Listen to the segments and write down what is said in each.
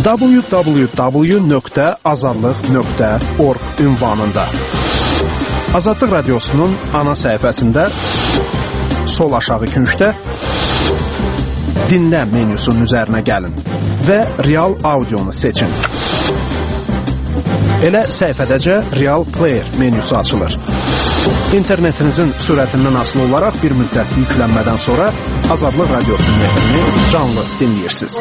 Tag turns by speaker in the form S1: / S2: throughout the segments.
S1: www.azadlıq.org ünvanında. Azadlıq Radiosu'nun ana səhifəsində sol aşağı küncdə dinlə menyusunun üzərinə gəlin və Real Audionu seçin. Elə səhifədəcə Real Player menyusu açılır. İnternetinizin sürətindən asılı olaraq bir müddət yüklənmədən sonra Azadlıq Radiosu'nun efini canlı dinləyirsiniz.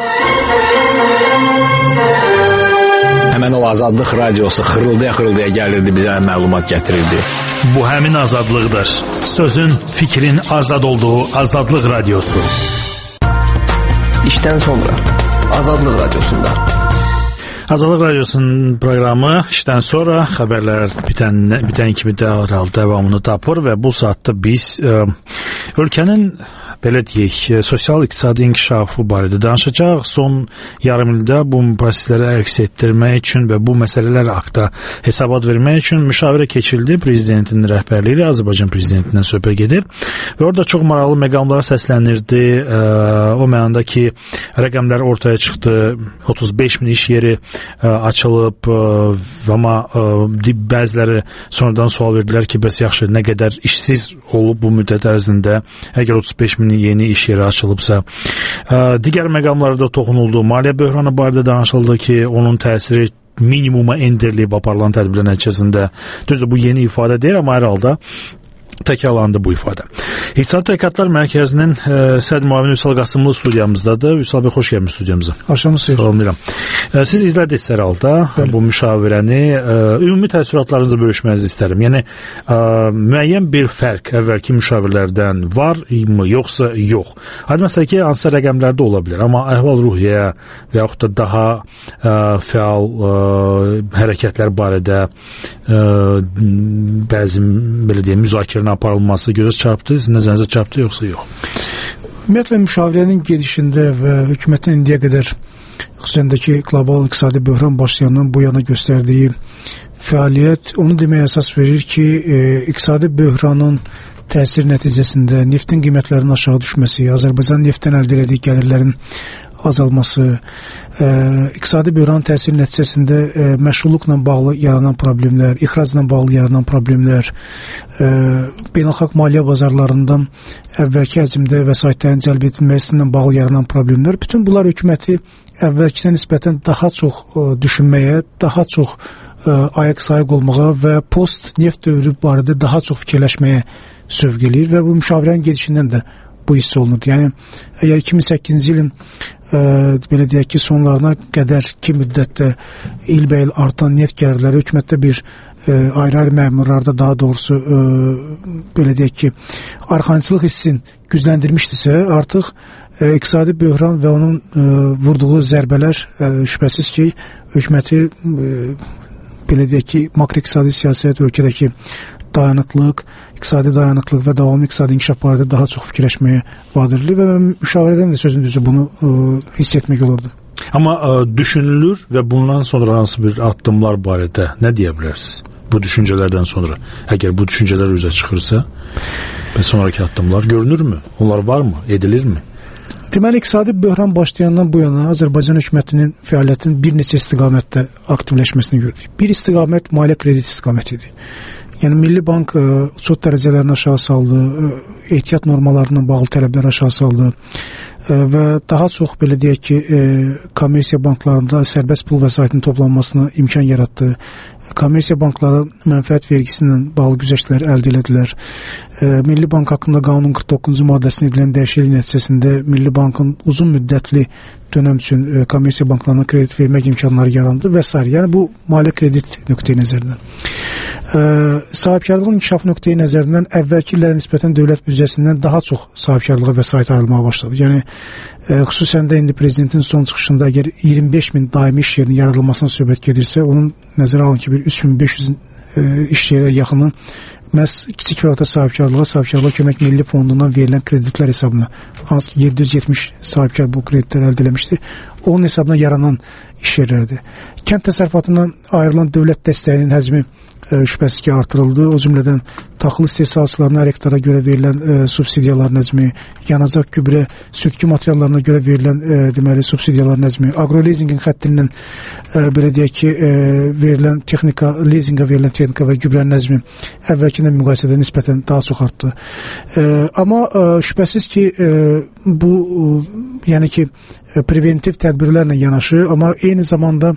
S2: Həmən o Azadlıq Radiosu xırıldaya gəlirdi, bizə məlumat gətirirdi.
S3: Bu həmin azadlıqdır. Sözün, fikrin azad olduğu Azadlıq Radiosu.
S4: İşdən sonra Azadlıq Radiosunda.
S3: Azadlıq Radiosunun proqramı işdən sonra xəbərlər bitən kimi dərhal davamını tapır və bu saatda biz ölkənin belə deyək, sosial-iqtisadi inkişafı barədə danışacaq. Son yarım ildə bu prosesləri əks etdirmək üçün və bu məsələlər haqqında hesabat vermək üçün müşavirə keçildi. Prezidentin rəhbərliyi ilə Azərbaycan prezidentindən söhbət gedir və orada çox maraqlı məqamlar səslənirdi. O mənada ki, rəqəmlər ortaya çıxdı. 35 min iş yeri açılıb, amma bəziləri sonradan sual verdilər ki, bəs yaxşı, nə qədər işsiz olub bu müddət ərzində, əgər 35 min yeni iş yeri açılıbsa. Digər məqamlarda toxunuldu. Maliyyə böhranı barədə danışıldı ki, onun təsiri minimuma endirilib aparılan tədbirlər nəticəsində. Düzdür, bu yeni ifadə deyil, amma hər halda təkrarlandı bu ifadə. İqtisadi Tədqiqatlar Mərkəzinin sədr müavini Vüsal Qasımlı studiyamızdadır. Vüsal bəy, xoş gəlmiş studiyamıza.
S5: Axşamınız xeyir.
S3: Salamlayıram. Siz izlədiniz hər halda bu müşavirəni. Ümumi təəssüratlarınızı bölüşmənizi istərəm. Yəni, müəyyən bir fərq əvvəlki müşavirlərdən var mı, yoxsa yox? Hadi məsələ ki, hansısa rəqəmlərdə ola bilər, amma əhval-ruhiyyə və yaxud da daha fəal hərəkətlər barədə bəzi, belə deyək, müzakirənin aparılması gözə çarpdı, nəzərinizə çarpdı, yoxsa yox?
S5: Ümumiyyətlə, müşavirənin gedişində və hökumətin indiyə qədər xüsusəndəki qlobal iqtisadi böhran başlayandan bu yana göstərdiyi fəaliyyət onu deməyə əsas verir ki, iqtisadi böhranın təsir nəticəsində neftin qiymətlərinin aşağı düşməsi, Azərbaycan neftdən əldə etdiyi gəlirlərin azalması, iqtisadi böhranın təsir nəticəsində məşğulluqla bağlı yaranan problemlər, ixracla bağlı yaranan problemlər, beynəlxalq maliyyə bazarlarından əvvəlki həcmdə vəsaitlərin cəlb edilməsindən bağlı yaranan problemlər, bütün bunlar hökuməti əvvəlkinə nisbətən daha çox düşünməyə, daha çox ayaq-sayıq olmağa və post-neft dövrü barədə daha çox fikirləşməyə sövq eləyir və bu müşavirənin gedişindən də bu hiss olunur. Yəni, əgər 2008-ci ilin belə deyək ki, sonlarına qədər ki müddətdə ilbəil artan neft gəlirləri hökumətdə bir ayrı-ayrı məmurlarda daha doğrusu belə deyək ki, arxancılıq hissin gücləndirmişdirsə, artıq iqtisadi böhran və onun vurduğu zərbələr şübhəsiz ki, hökuməti belə deyək ki, makroiqtisadi siyasət, ölkədəki dayanıqlıq, iqtisadi dayanıqlıq və davamlı iqtisadi inkişaf barədə daha çox fikirləşməyə vadirilir və mən müşavirədən də sözün düzü bunu hiss etmək olurdu.
S3: Amma düşünülür və bundan sonra hansı bir addımlar barədə nə deyə bilərsiniz? Bu düşüncələrdən sonra, əgər bu düşüncələr üzə çıxırsa və sonraki addımlar görünürmü? Onlar varmı? Edilirmi?
S5: Deməli, iqtisadi böhran başlayandan bu yana Azərbaycan hökumətinin fəaliyyətinin bir neçə istiqamətdə aktivləşməsini gördük. Bir istiqamət maliyyə kredit istiqamətidir. Yəni, Milli Bank uçot dərəcələrini aşağı saldı, ehtiyat normalarına bağlı tələbləri aşağı saldı və daha çox, belə deyək ki, kommersiya banklarında sərbəst pul vəsaitinin toplanmasına imkan yaratdı. Kommersiya bankları mənfəət vergisindən bağlı güzəştlər əldə elədilər. Milli Bank haqqında qanunun 49-cu maddəsində edilən dəyişiklik nəticəsində Milli Bankın uzun müddətli dönəm üçün kommersiya banklarına kredit vermək imkanları yarandı və s. Yəni, bu maliyyə kredit nöqteyi nəzərindən. Sahibkarlığın inkişaf nöqteyi nəzərindən əvvəlki illərə nisbətən dövlət büdcəsindən daha çox sahibkarlığa vəsait ayrılmağa başladı. Yəni, xüsusən də indi prezidentin son çıxışında əgər 25 min daimi iş yerinin yaradılmasına söhbət gedirsə, onun nəzərə alın ki, bir 3500 iş yerə yaxını məhz kiçik və orta sahibkarlığa kömək milli fondundan verilən kreditlər hesabına, hansı ki 770 sahibkar bu kreditləri əldə eləmişdir, onun hesabına yaranan iş yerlərdir. Kənd təsərrüfatından ayrılan dövlət dəstəyinin həcmi şübhəsiz ki artırıldı. O cümlədən taxıl istehsalçılarına hər hektara görə verilən subsidiyaların həcmi, yanacaq, gübrə, sütki materiallarına görə verilən deməli subsidiyaların həcmi, agrolizingin xəttindən belə deyək ki verilən texnika, lizinqə verilən texnika və gübrənin həcmi əvvəlkindən müqayisədə nisbətən daha çox artdı. Amma şübhəsiz ki bu yəni ki preventiv tədbirlərlə yanaşı, amma eyni zamanda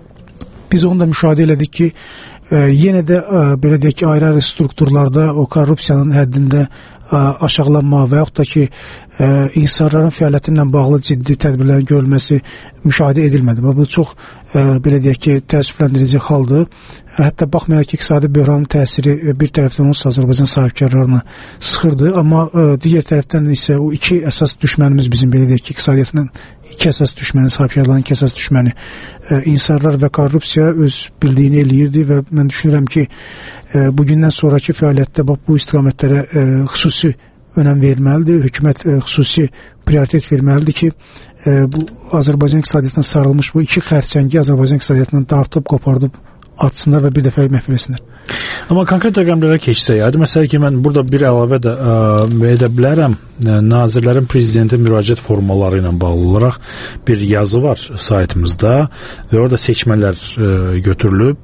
S5: biz onu da müşahidə elədik ki, yenə də belə deyək ki, ayrı-ayrı strukturlarda o korrupsiyanın həddində aşağılanma və yaxud da ki, insanların fəaliyyəti ilə bağlı ciddi tədbirlərin görülməsi müşahidə edilmədi. Bu çox belə deyək ki, təəssüfləndirici haldır. Hətta baxmayaraq ki, iqtisadi böhranın təsiri bir tərəfdən onsuz Azərbaycan sahibkarlarını sıxırdı, amma digər tərəfdən isə o iki əsas düşmənimiz bizim belə deyək ki, iqtisadiyyatının iki əsas düşməni, sahibkarların iki əsas düşməni insanlar və korrupsiya öz bildiyini eləyirdi və mən düşünürəm ki, bugündən sonraki fəaliyyətdə bu istiqamətlərə xüsusi önəm verilməlidir. Hökumət xüsusi prioritet verməlidir ki, bu Azərbaycan iqtisadiyyatına sarılmış bu iki xərçəngi Azərbaycan iqtisadiyyatından dartıb, qopardıb atsınlar və bir dəfə məhv etsinlər.
S3: Amma konkret rəqəmlərə keçsək, məsələn ki, mən burada bir əlavə də edə bilərəm. Nazirlərin prezidentə müraciət formaları ilə bağlı olaraq bir yazı var saytımızda və orada seçmələr götürülüb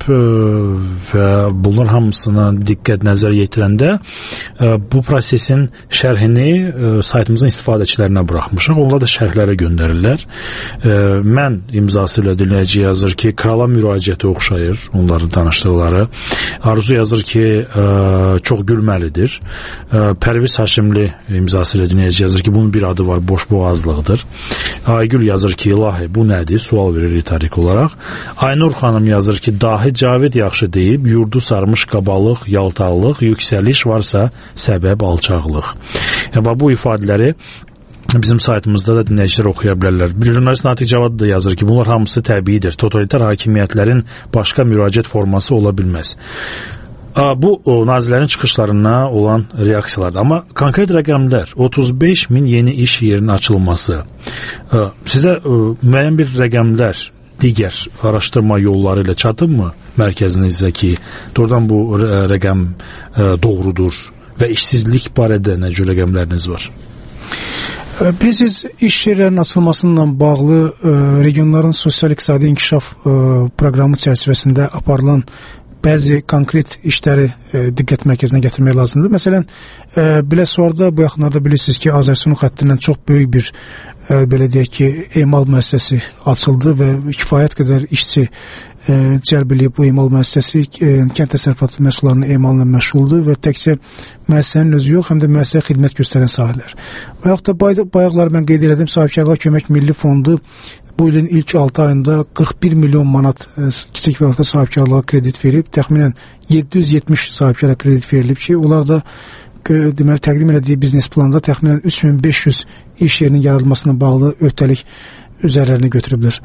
S3: və bunlar hamısına diqqət nəzər yetirəndə bu prosesin şərhini saytımızın istifadəçilərinə buraxmışıq. Onlar da şərhlərə göndərirlər. Mən imzası ilə dinləyici yazır ki, krala müraciəti oxşayır onların danışdıqları. Arzu yazır ki, çox gülməlidir. Pərviz Haşimli imzası ilə dinləyici yazır ki, bunun bir adı var, boşboğazlıqdır. Aygül yazır ki, ilahi, bu nədir? Sual verir ritorik olaraq. Aynur xanım yazır ki, dahi Cavid yaxşı deyib, yurdu sarmış qabalıq, yaltaqlıq, yüksəliş varsa səbəb alçaqlıq. Bu ifadələri bizim saytımızda da dinləyicilər oxuya bilərlər. Bir jurnalist Natiq Cavad da yazır ki, bunlar hamısı təbiidir. Totalitar hakimiyyətlərin başqa müraciət forması ola bilməz. Bu nazirlərin çıxışlarına olan reaksiyalardır. Amma konkret rəqəmlər, 35 min yeni iş yerinin açılması, sizdə müəyyən bir rəqəmlər digər araşdırma yolları ilə çatıb mı mərkəzinizdə ki, doğrudan bu rəqəm doğrudur və işsizlik barədə nə cür rəqəmləriniz var?
S5: Bilirsiniz, iş yerlərinin açılmasıyla bağlı regionların sosial-iqtisadi inkişaf proqramı çərçivəsində aparılan bəzi konkret işləri diqqət mərkəzinə gətirmək lazımdır. Məsələn, Biləsuvarda bu yaxınlarda bilirsiniz ki, Azərsun xəttindən çox böyük bir belə deyək ki, emal müəssisəsi açıldı və kifayət qədər işçi cəlb edib bu emal müəssisəsi kənd təsərrüfatı məhsullarının emalı ilə məşğuldur və təkcə müəssisənin özü yox, həm də müəssisəyə xidmət göstərən sahələr. Və yaxud da bayaqlar mən qeyd elədim, Sahibkarlar Kömək Milli Fondu bu ilin ilk 6 ayında 41 milyon manat kiçik və orta sahibkarlığa kredit verib, təxminən 770 sahibkara kredit verilib ki, onlar da deməli təqdim elədiyi biznes planda təxminən 3500 iş yerinin yaradılmasına bağlı öhdəlik üzərlərini götürüblər.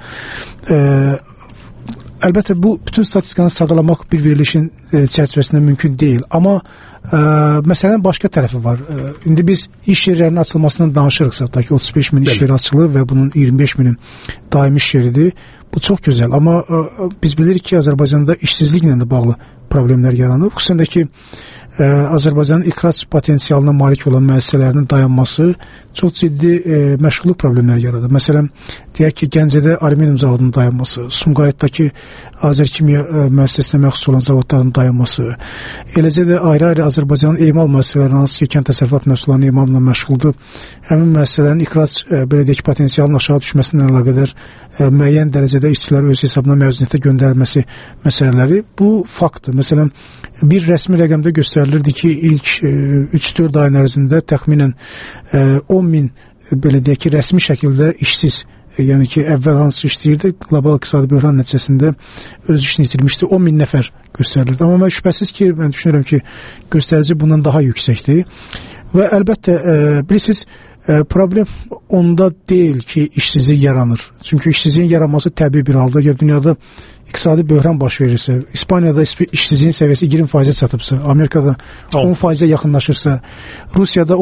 S5: Əlbəttə, bu bütün statistikanı sadalamaq bir verilişin çərçivəsində mümkün deyil. Amma məsələnin başqa tərəfi var. İndi biz iş yerlərinin açılmasından danışırıqsa, da ki 35 min iş yeri açılır və bunun 25 minin daimi iş yeridir. Bu çox gözəl. Amma biz bilirik ki, Azərbaycanda işsizliklə də bağlı problemlər yaranıb. Xüsusən də ki, Azərbaycanın ixrac potensialına malik olan müəssisələrinin dayanması çox ciddi məşğulluq problemləri yaradır. Məsələn, deyək ki, Gəncədə alüminium zavodunun dayanması, Sumqayıtdakı Azərkimya müəssisəsinə məxsus olan zavodların dayanması, eləcə də ayrı-ayrı Azərbaycanın emal müəssisələri, hansı ki, kənd təsərrüfat məhsullarının emalına məşğuldur, həmin müəssisələrin ixrac belə deyək ki, potensialının aşağı düşməsindən əlaqədar müəyyən dərəcədə işçiləri öz hesabına məzuniyyətə göndərilməsi məsələləri bu faktdır. Məsələn, bir rəsmi rəqəmdə göstərilirdi ki, ilk 3-4 ayın ərzində təxminən 10 min belə deyək ki, rəsmi şəkildə işsiz, yəni ki, əvvəl hansı işləyirdi, qlobal iqtisadi böhran nəticəsində öz işini itirmişdi, 10 min nəfər göstərilirdi. Amma mən şübhəsiz ki, mən düşünürəm ki, göstərici bundan daha yüksəkdir və əlbəttə, bilirsiniz, problem onda deyil ki, işsizlik yaranır. Çünki işsizliyin yaranması təbii bir halda. Əgər dünyada iqtisadi böhran baş verirsə, İspaniyada işsizliyin səviyyəsi 20%-ə çatıbsa, Amerikada 10%-ə yaxınlaşırsa, Rusiyada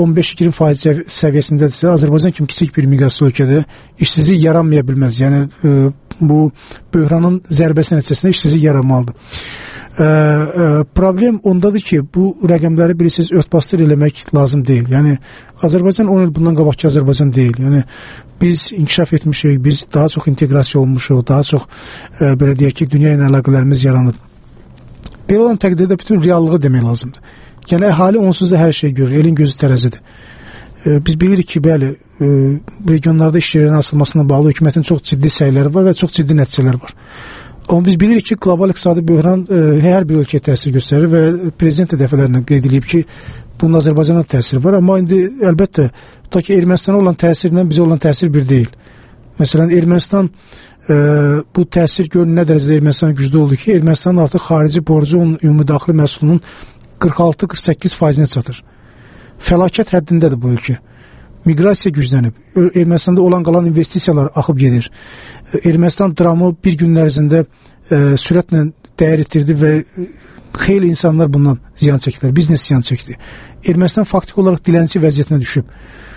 S5: 15-20% səviyyəsindədirsə, Azərbaycan kimi kiçik bir miqyaslı ölkədə işsizlik yaranmaya bilməz. Yəni, bu böhranın zərbəsi nəticəsində işsizlik yaranmalıdır. Problem ondadır ki, bu rəqəmləri bilirsiniz, örtbasdır eləmək lazım deyil. Yəni, Azərbaycan 10 il bundan qabaqki Azərbaycan deyil. Yəni, biz inkişaf etmişik, biz daha çox inteqrasiya olmuşuq, daha çox, belə deyək ki, dünya ilə əlaqələrimiz yaranıb. Belə olan təqdirdə bütün reallığı demək lazımdır. Yəni, əhali onsuz da hər şey görür, elin gözü tərəzidir. Biz bilirik ki, bəli, regionlarda iş yerinin açılmasına bağlı hökumətin çox ciddi səyləri var və çox ciddi nəticələr var. Amma biz bilirik ki, qlobal iqtisadi böhran hər bir ölkəyə təsir göstərir və prezident də dəfələrlə qeyd edib ki, bunun Azərbaycana təsiri var. Amma indi əlbəttə, tutaq ki, Ermənistana olan təsirlə bizə olan təsir bir deyil. Məsələn, Ermənistan bu təsir görün nə dərəcədə Ermənistan güclü oldu ki, Ermənistanın artıq xarici borcu onun ümumi daxili məhsulunun 46-48%-nə çatır. Fəlakət həddindədir bu ölkə. Miqrasiya güclənib. Ermənistanda olan qalan investisiyalar axıb gedir. Ermənistan dramı bir gün ərzində sürətlə dəyər itirdi və xeyli insanlar bundan ziyan çəkdilər. Biznes ziyan çəkdi. Ermənistan faktik olaraq dilənçi vəziyyətinə düşüb.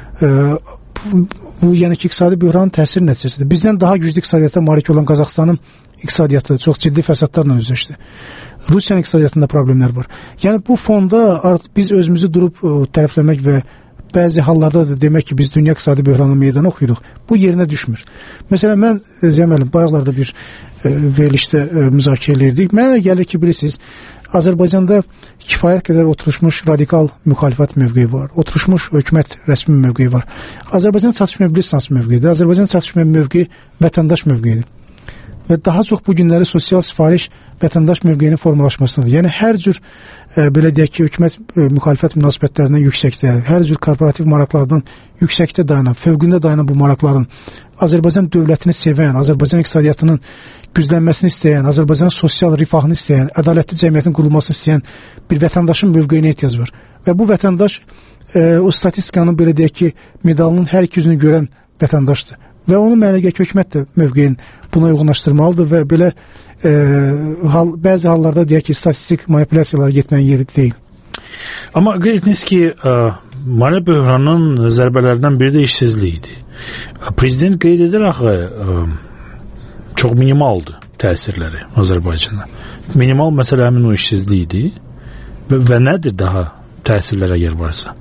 S5: Bu yəni ki, iqtisadi böhranın təsiri nəticəsidir. Bizdən daha güclü iqtisadiyyata malik olan Qazaxstanın iqtisadiyyatı çox ciddi fəsadlarla üzləşdi. Rusiyanın iqtisadiyyatında problemlər var. Yəni bu fonda artıq biz özümüzü durub tərəfləmək və bəzi hallarda da demək ki, biz dünya iqtisadi böhranı meydana oxuyuruq. Bu yerinə düşmür. Məsələn, mən Zəməlim, bayaqlarda bir verilişdə müzakirə edirdik. Mənə gəlir ki, bilirsiniz, Azərbaycanda kifayət qədər oturuşmuş radikal müxalifət mövqeyi var. Oturuşmuş hökumət rəsmi mövqeyi var. Azərbaycan çatışmaya bilirsiniz mövqeyidir. Azərbaycan çatışmaya mövqeyi vətəndaş mövqeyidir. Və daha çox bu günləri sosial sifariş vətəndaş mövqeyinin formalaşmasıdır. Yəni, hər cür, belə deyək ki, hökumət müxalifət münasibətlərindən yüksəkdə, hər cür korporativ maraqlardan yüksəkdə dayanan, fövqündə dayanan bu maraqların Azərbaycan dövlətini sevən, Azərbaycan iqtisadiyyatının güclənməsini istəyən, Azərbaycan sosial rifahını istəyən, ədalətli cəmiyyətin qurulmasını istəyən bir vətəndaşın mövqeyinə ehtiyac var. Və bu vətəndaş o statistikanın, belə deyək ki, medalının hər iki yüzünü görən vətəndaşdır. Və onun mənəgə hökumət də mövqeyin buna uyğunlaşdırmalıdır və belə bəzi hallarda deyək ki, statistik manipulyasiyalara getməyin yeri deyil.
S3: Amma qeyd etdiniz ki, maliyyə böhranının zərbələrindən biri də işsizlikdir. Prezident qeyd edir axı, çox minimaldır təsirləri Azərbaycana. Minimal məsələ həmin o işsizlikdir və nədir daha təsirlər əgər varsa?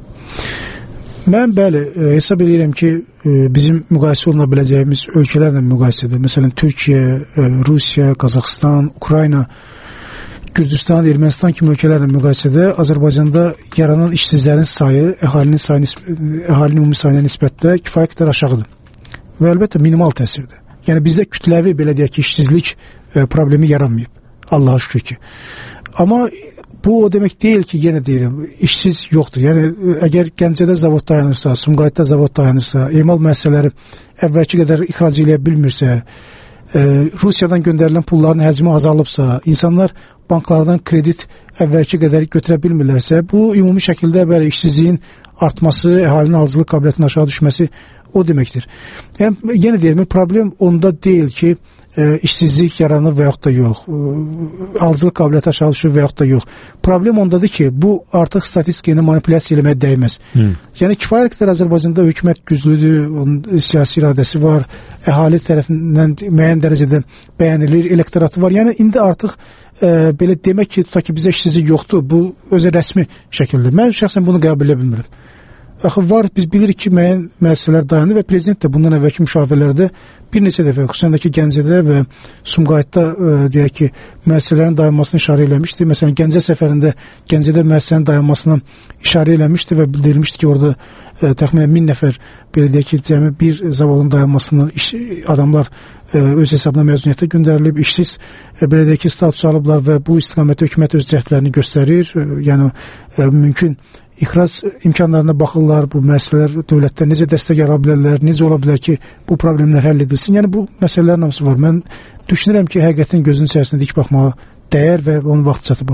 S5: Mən bəli, hesab edirəm ki, bizim müqayisə oluna biləcəyimiz ölkələrlə müqayisədir. Məsələn, Türkiyə, Rusiya, Qazaxstan, Ukrayna, Gürcüstan, Ermənistan kimi ölkələrlə müqayisədə Azərbaycanda yaranan işsizlərin sayı əhalinin ümumi sayına nisbətdə kifayət qədər aşağıdır. Və əlbəttə minimal təsirdir. Yəni bizdə kütləvi, belə deyək ki, işsizlik problemi yaranmayıb. Allaha şükür ki. Amma bu o demək deyil ki, yenə deyirəm, işsiz yoxdur. Yəni, əgər Gəncədə zavod dayanırsa, Sumqayıtda zavod dayanırsa, emal müəssisələri əvvəlki qədər ixrac eləyə bilmirsə, Rusiyadan göndərilən pulların həcmi azalıbsa, insanlar banklardan kredit əvvəlki qədər götürə bilmirlərsə, bu ümumi şəkildə belə işsizliyin artması, əhalinin alıcılıq qabiliyyətinin aşağı düşməsi o deməkdir. Yəni, yenə deyirəm, problem onda deyil ki, işsizlik yaranır və yaxud da yox, alıcılıq qabiliyyəti aşağı düşür və yaxud da yox. Problem ondadır ki, bu artıq statistika ilə manipulyasiya eləməyə dəyməz. Yəni, kifayət qədər Azərbaycanda hökumət güclüdür, onun siyasi iradəsi var, əhali tərəfindən müəyyən dərəcədə bəyənilir, elektoratı var. Yəni, indi artıq belə demək ki, tutaq ki, bizə işsizlik yoxdur, bu özə rəsmi şəkildə. Mən şəxsən bunu qəbul edə bilmirəm. Axı var, biz bilirik ki, müəyyən müəssisələr dayanır və prezident də bundan əvvəlki müşavirələrdə bir neçə dəfə, xüsusən də ki, Gəncədə və Sumqayıtda deyək ki, müəssisələrin dayanmasını işarə eləmişdi. Məsələn, Gəncə səfərində Gəncədə müəssisələrin dayanmasına işarə eləmişdi və bildirilmişdi ki, orada təxminən 1000 nəfər, belə deyək ki, cəmi bir zavodun dayanmasını adamlar öz hesabına məzuniyyətə göndərilib, işsiz, belə deyək ki, status alıblar və bu istiqamətdə hökumət öz cəhdlərini göstərir. Yəni, mümkün ixrac imkanlarına baxırlar, bu məsələlər dövlətdən necə dəstək ala bilərlər, necə ola bilər ki, bu problemlər həll edilsin. Yəni, bu məsələlərin hamısı var. Mən düşünürəm ki, həqiqətin gözünün içərisində dik baxmağa dəyər və onun vaxt çatıb artıq.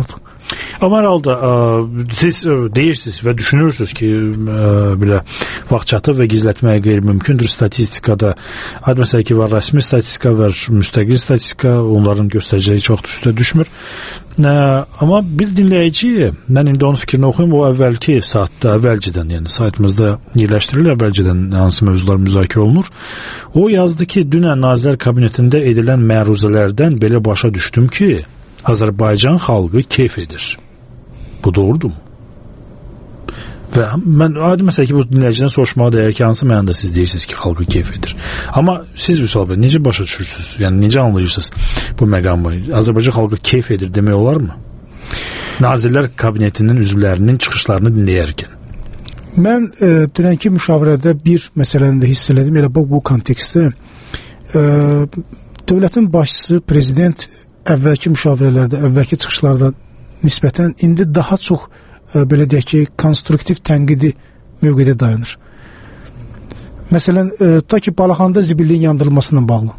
S3: Amma herhalde siz deyirsiniz və düşünürsünüz ki, belə vaxt çatır və gizlətməyə qeyri-mümkündür statistikada. Məsələn ki, var rəsmi statistika, var müstəqil statistika, onların göstərəcəyi çox üstə düşmür. Amma bir dinləyici, mən indi onun fikrini oxuyum, o əvvəlki saatda, əvvəlcədən, yəni saytımızda yerləşdirilir, əvvəlcədən hansı mövzular müzakirə olunur. O yazdı ki, dünən Nazirlər Kabinetində edilən məruzələrdən belə başa düşdüm ki, Azərbaycan xalqı keyf edir. Bu doğrudur mu? Və mən adi məsələ ki, bu dinləyicidən soruşmağa dəyər ki, hansı mənada siz deyirsiniz ki, xalqı keyf edir. Amma siz Vüsal bəy, necə başa düşürsünüz? Yəni, necə anlayırsınız bu məqamı? Azərbaycan xalqı keyf edir demək olar mı? Nazirlər Kabinetinin üzvlərinin çıxışlarını dinləyərkən.
S5: Mən dünənki müşavirədə bir məsələni də hiss elədim. Elə bu kontekstdə dövlətin başçısı, prezident əvvəlki müşavirələrdə, əvvəlki çıxışlarda nisbətən indi daha çox belə deyək ki, konstruktiv tənqidi mövqedə dayanır. Məsələn, ta ki, Balaxanda zibilliyin yandırılmasıyla bağlı.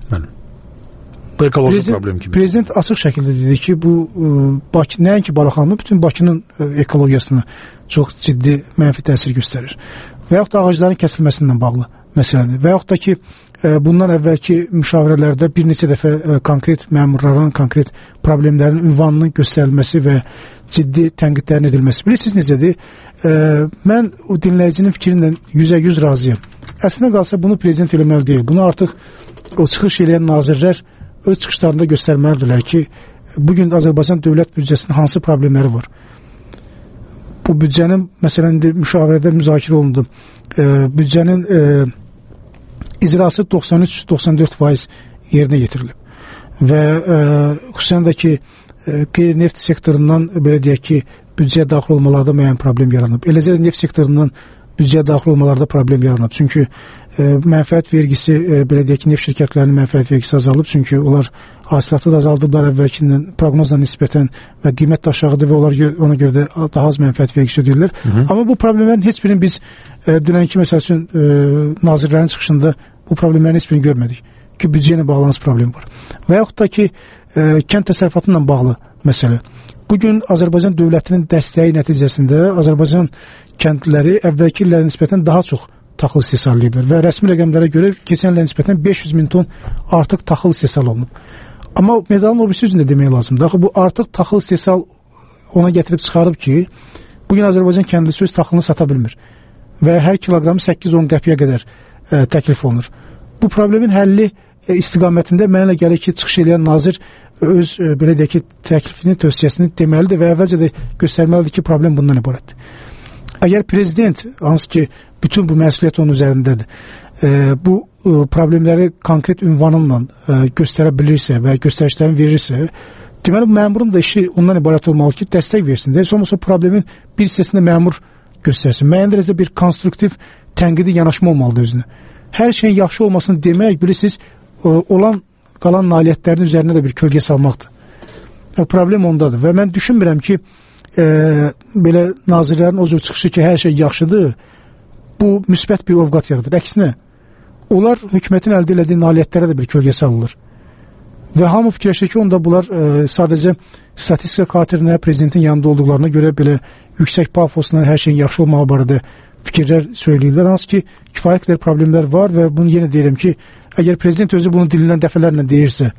S3: Bu ekoloji problem kimi.
S5: Prezident açıq şəkildə dedi ki, bu nəinki Balaxanın, bütün Bakının ekologiyasına çox ciddi mənfi təsir göstərir. Və yaxud da ağacların kəsilməsindən bağlı məsələdir. Və yaxud da ki, bundan əvvəlki müşavirələrdə bir neçə dəfə konkret məmurların, konkret problemlərin ünvanının göstərilməsi və ciddi tənqidlərin edilməsi. Bilirsiniz necədir? Mən o dinləyicinin fikrindən 100% razıyam. Əslində qalsa bunu prezident eləməli deyil. Bunu artıq o çıxış eləyən nazirlər öz çıxışlarında göstərməlidirlər ki, bugün Azərbaycan dövlət büdcəsinin hansı problemləri var. Bu büdcənin, məsələn, müşavirədə müzakirə olundu. Büdcənin icrası 93-94% yerinə yetirilib. Və xüsusən də ki, qeyri-neft sektorundan, belə deyək ki, büdcəyə daxil olmalarda müəyyən problem yaranıb. Eləcə də neft sektorundan büdcəyə daxil olmalarda problem yaranıb. Çünki mənfəət vergisi, belə deyək ki, neft şirkətlərinin mənfəət vergisi azalıb. Çünki onlar hasilatı da azaldıblar əvvəlkindən, proqnozla nisbətən və qiymət də aşağıdır və onlar ona görə də daha az mənfəət vergisi ödəyirlər. Amma bu problemlərin heç birini biz dünənki məsəl üçün nazirlərin çıxışında bu problemlərin heç birini görmədik ki, büdcə ilə bağlı problem var. Və yaxud da ki, kənd təsərrüfatı ilə bağlı məsələ. Bugün Azərbaycan dövlətinin dəstəyi nəticəsində Azərbaycan kəndliləri əvvəlki illərə nisbətən daha çox taxıl istehsal edirlər və rəsmi rəqəmlərə görə keçən illərə nisbətən 500 min ton artıq taxıl istehsal olunub. Amma medalın o birisi üzrində demək lazımdır. Axı bu artıq taxıl istehsal ona gətirib çıxarıb ki, bugün Azərbaycan kəndlisi öz taxılını sata bilmir və hər kiloqramı 8-10 qəpiyə qədər təklif olunur. Bu problemin həlli istiqamətində mənə gəlir ki, çıxış edən nazir öz belə deyək ki, təklifini, tövsiyəsini deməlidir və əvvəlcə də göstərməlidir ki, problem bundan ibarətdir. Əgər prezident, hansı ki, bütün bu məsuliyyət onun üzərindədir, bu problemləri konkret ünvanınla göstərə bilirsə və göstərişlərini verirsə, deməli, məmurun da işi ondan ibarət olmalı ki, dəstək versin. Sonrası problemin bir hissəsində məmur göstərsin. Müəyyən dərəcədə bir konstruktiv, tənqidi yanaşma olmalıdır özünə. Hər şeyin yaxşı olmasını demək, bilirsiniz, olan qalan nailiyyətlərin üzərinə də bir kölgə salmaqdır. Problem ondadır və mən düşünmürəm ki, belə nazirlərin o cür çıxışı ki, hər şey yaxşıdır, bu müsbət bir ovqat yaradır. Əksinə, onlar hökumətin əldə elədiyi nailiyyətlərə də bir kölgə salırlar. Və hamı fikirləşir ki, onda bunlar sadəcə statistika xatirinə, prezidentin yanında olduqlarına görə belə yüksək pafosla hər şeyin yaxşı olmağı barədə fikirlər söyləyirlər. Hansı ki, kifayət qədər problemlər var və bunu yenə deyirəm ki, əgər prezident özü bunu dilindən dəfələrlə deyirsə,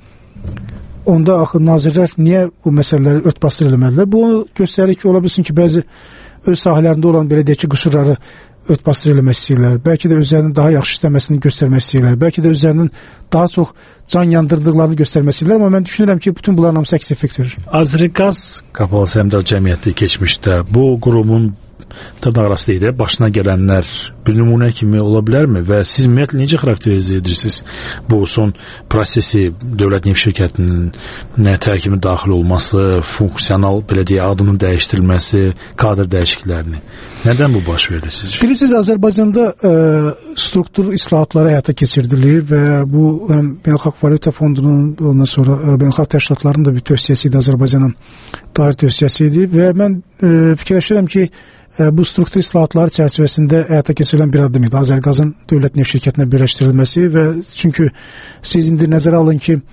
S5: onda axı nazirlər niyə bu məsələləri ört-basdır eləmədilər? Bu göstərir ki, ola bilsin ki, bəzi öz sahələrində olan belə deyək ki, qüsurları ört-basdır eləmək istəyirlər. Bəlkə də özlərinin daha yaxşı işləməsini göstərmək istəyirlər. Bəlkə də özlərinin daha çox can yandırdıqlarını göstərmək istəyirlər. Amma mən düşünürəm ki, bütün bunların hamısı əks effekt verir.
S3: Azriqaz Qapalı Səhmdar Cəmiyyəti keçmişdə bu qurumun dırnaqarası deyil, başına gələnlər bir nümunə kimi ola bilərmi və siz ümumiyyətlə necə xarakterizə edirsiniz bu son prosesi, dövlət neft şirkətinin tərkibinə daxil olması, funksional, belə deyək, adının dəyişdirilməsi, kadr dəyişikliklərini? Nədən bu baş verdi sizcə?
S5: Bilirsiniz, Azərbaycanda struktur islahatları həyata keçirilir və bu həm Beynəlxalq Valyuta Fondunun, ondan sonra Beynəlxalq Təşkilatlarının da bir tövsiyəsi idi, Azərbaycanın dair tövsiyəsi idi və mən fikirləşirəm ki, bu struktur islahatları çərçivəsində həyata keçirilən bir addım idi. Azərqazın dövlət neft şirkətinə birləşdirilməsi və çünki siz indi nəzərə alın ki,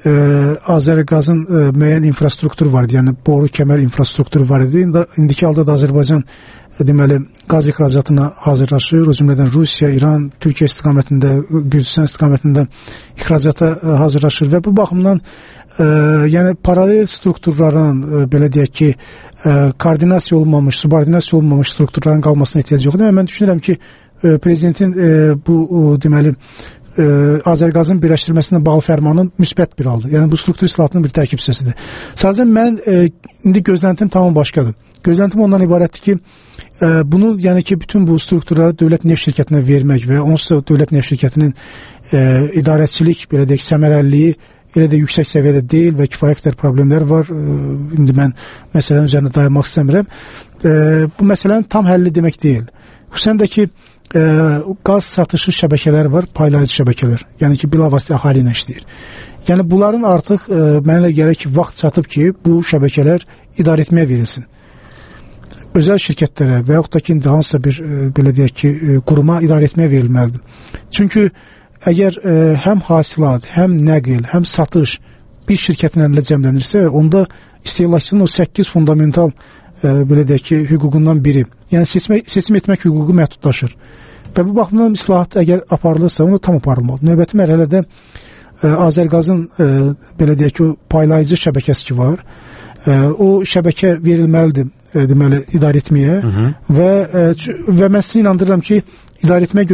S5: Azərqazın müəyyən infrastrukturu var idi, yəni boru kəmər infrastrukturu var idi. İndiki halda da Azərbaycan deməli qaz ixracatına hazırlaşır. O cümlədən Rusiya, İran, Türkiyə istiqamətində, Gürcüstan istiqamətində ixracata hazırlaşır və bu baxımdan yəni paralel strukturların belə deyək ki, koordinasiya olunmamış, subordinasiya olunmamış strukturların qalmasına ehtiyac yoxdur. Mən düşünürəm ki, prezidentin bu deməli Azərqazın birləşdirməsinə bağlı fərmanın müsbət bir haldır. Yəni bu struktur islahatının bir tərkib hissəsidir. Sadəcə mən indi gözləntim tamam başqadır. Gözləntim ondan ibarətdir ki, bunu yəni ki bütün bu strukturları dövlət neft şirkətinə vermək və onsuz da dövlət neft şirkətinin idarəçilik belə deyək səmərəliliyi elə də yüksək səviyyədə deyil və kifayət qədər problemlər var. İndi mən məsələnin üzərində dayanmaq istəmirəm. Bu məsələnin tam həlli demək deyil. Xüsusən də ki qaz satışı şəbəkələri var, paylayıcı şəbəkələr. Yəni ki, bilavasitə əhali ilə işləyir. Yəni bunların artıq mənə gəlir ki, vaxt çatıb ki, bu şəbəkələr idarə etməyə verilsin. Özəl şirkətlərə və yaxud da ki, hansısa bir belə deyək ki, quruma idarə etməyə verilməlidir. Çünki əgər həm hasilat, həm nəql, həm satış bir şirkətin əlində cəmlənirsə, onda istehlakçının o 8 fundamental belə deyək ki, hüququndan biri, yəni seçim etmək hüququ məhdudlaşır. Və bu baxımdan islahat əgər aparılırsa, onu tam aparılmalıdır. Növbəti mərhələdə Azərqazın belə deyək ki, paylayıcı şəbəkəsi ki var, o şəbəkə verilməlidir, deməli, idarə etməyə və mən sizi inandırıram ki, idarə etməyə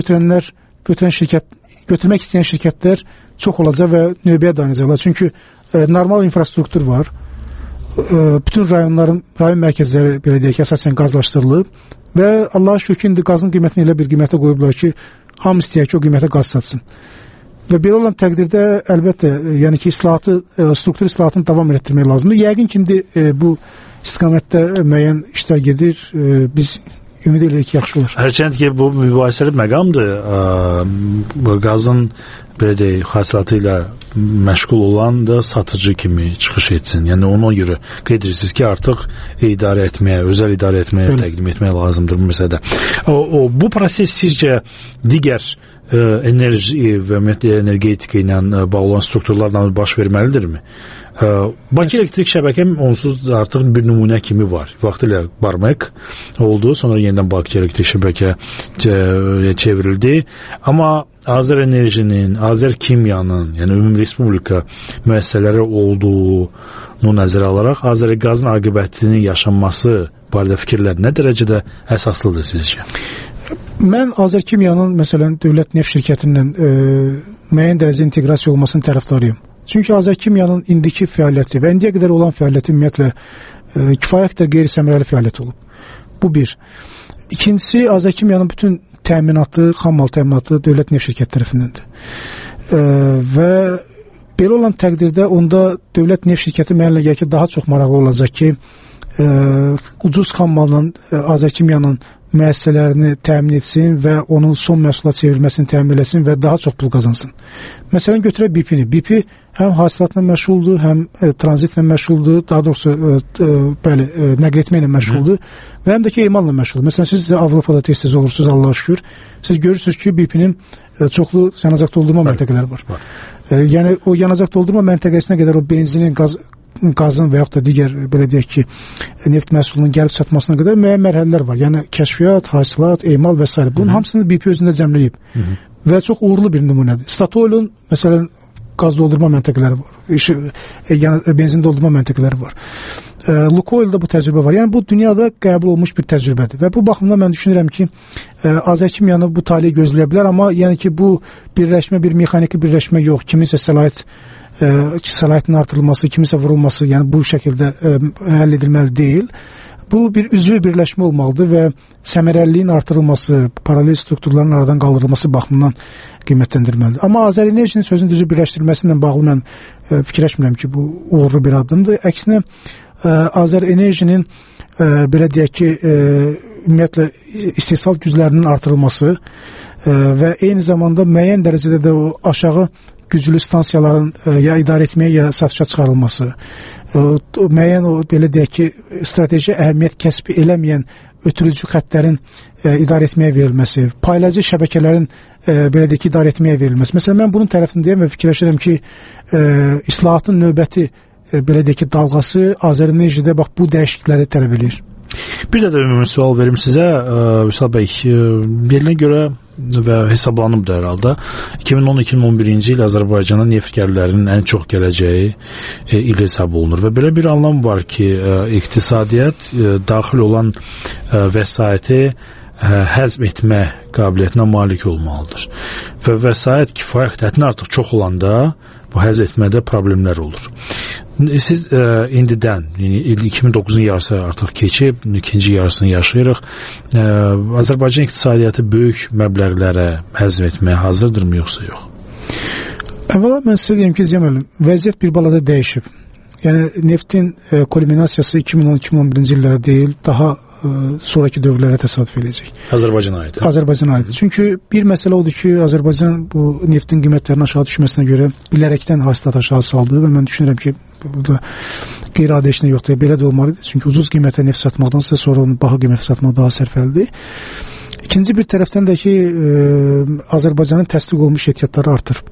S5: götürmək istəyən şirkətlər çox olacaq və növbəyə dayanacaqlar. Çünki normal infrastruktur var. Bütün rayon mərkəzləri belə deyək ki, əsasən qazlaşdırılıb və Allah'a şükür ki, indi qazın qiymətini elə bir qiymətə qoyublar ki, hamı istəyək ki, o qiymətə qaz satsın. Və belə olan təqdirdə əlbəttə, yəni ki, struktur islahatını davam etdirmək lazımdır. Yəqin ki, indi bu istiqamətdə müəyyən işlər gedir, biz ümid edirik ki, yaxşı olur.
S3: Hərçənd ki, bu mübahisəli məqamdır. Qazın belə deyək, hasilatı ilə məşğul olan da satıcı kimi çıxış etsin. Yəni ona görə qeyd edirsiniz ki, artıq idarə etməyə, özəl idarə etməyə təqdim etmək lazımdır bu məsələdə. Bu proses sizcə digər enerji və energetika ilə bağlı olan strukturlarla baş verməlidirmi? Bakı elektrik şəbəkəm onsuz artıq bir nümunə kimi var. Vaxtilə Barmek oldu, sonra yenidən Bakı elektrik şəbəkə çevrildi. Amma Azər Enerjinin, Azər Kimyanın, yəni ümumi respublika müəssisələri olduğunu nəzərə alaraq Azərqazın aqibətinin yaşanması barədə fikirlər nə dərəcədə əsaslıdır sizcə?
S5: Mən Azər Kimyanın məsələn dövlət neft şirkətinin müəyyən dərəcədə inteqrasiya olmasının tərəfdarıyım. Çünki Azər Kimyanın indiki fəaliyyəti və indiyə qədər olan fəaliyyəti ümumiyyətlə kifayət qədər qeyri-səmərəli fəaliyyət olub. Bu bir. İkincisi, Azər Kimyanın bütün təminatı, xammal təminatı dövlət neft şirkəti tərəfindəndir. Və belə olan təqdirdə onda dövlət neft şirkəti mənlə gəlir ki, daha çox maraqlı olacaq ki, ucuz xammalla Azər Kimyanın müəssisələrini təmin etsin və onun son məhsulat çevrilməsini təmin etsin və daha çox pul qazansın. Məsələn, götürək BP-ni. BP həm hasilatla məşğuldur, həm tranzitlə məşğuldur, daha doğrusu bəli, nəql etməklə məşğuldur və həm də ki, emalla məşğuldur. Məsələn, siz Avropada tez-tez olursunuz, Allah'a şükür. Siz görürsünüz ki, BP-nin çoxlu yanacaq doldurma məntəqələri var. Yəni, o yanacaq doldurma məntəqəsinə qədər o benzinin, qazın və yaxud da digər, belə deyək ki, neft məhsulunun gəlib çatmasına qədər müəyyən mərhələlər var. Yəni, kəşfiyyat, hasilat, emal və s. Bunun hamısını BP özündə cəmləyib və çox uğurlu bir nümunədir. Statoil'un, məsələn, qaz doldurma məntəqələri var, benzin doldurma məntəqələri var. Lukoil'da bu təcrübə var. Yəni, bu dünyada qəbul olmuş bir təcrübədir və bu baxımdan mən düşünürəm ki, Azər Kimyanı bu taliyi gözləyə bilər, amma yəni ki, bu birləşmə, bir mexaniki birləşmə yox, kiminsə səlahiyyətin artırılması, kiminsə vurulması, yəni bu şəkildə həll edilməli deyil. Bu bir üzvü birləşmə olmalıdır və səmərəliliyin artırılması, paralel strukturların aradan qaldırılması baxımından qiymətləndirməlidir. Amma Azər Enerjinin sözün düzü birləşdirilməsindən bağlı mən fikirləşmirəm ki, bu uğurlu bir addımdır. Əksinə, Azər Enerjinin belə deyək ki, ümumiyyətlə istehsal güclərinin artırılması və eyni zamanda müəyyən dərəcədə də o aşağı güclü stansiyaların ya idarə etməyə, ya satışa çıxarılması, müəyyən o belə deyək ki, strateji əhəmiyyət kəsb eləməyən ötürücü xəttlərin idarə etməyə verilməsi, paylayıcı şəbəkələrin belə deyək ki, idarə etməyə verilməsi. Məsələn, mən bunun tərəfindəyəm və fikirləşirəm ki, islahatın növbəti belə deyək ki, dalğası Azərenerjidə bax bu dəyişiklikləri tələb edir.
S3: Bir də ümumi sual verim sizə, Vüsal bəy, bilinə görə və hesablanıb da hər halda 2010-2011-ci il Azərbaycana neft gəlirlərinin ən çox gələcəyi il hesab olunur və belə bir anlam var ki, iqtisadiyyat daxil olan vəsaiti həzm etmə qabiliyyətinə malik olmalıdır və vəsait kifayət qədərindən artıq çox olanda bu həzm etmədə problemlər olur. Siz indidən, yəni 2009-un yarısı artıq keçib, ikinci yarısını yaşayırıq. Azərbaycan iqtisadiyyatı böyük məbləğlərə həzm etməyə hazırdırmı, yoxsa yox?
S5: Əvvəla mən sizə deyim ki, Ziya müəllim, vəziyyət bir balaca dəyişib. Yəni neftin kulminasiyası 2010-2011-ci illərə deyil, daha sonraki dövrlərə təsadüf edəcək.
S3: Azərbaycana aid.
S5: Azərbaycana aid. Çünki bir məsələ odur ki, Azərbaycan bu neftin qiymətlərinin aşağı düşməsinə görə bilərəkdən hasilat aşağı saldı və mən düşünürəm ki, burada qeyri-adi heç nə yoxdur. Belə də olmalıdır. Çünki ucuz qiymətə neft satmaqdansa sonra onu baha qiymətə satmaq daha sərfəlidir. İkinci bir tərəfdən də ki, Azərbaycanın təsdiq olunmuş ehtiyatları artır.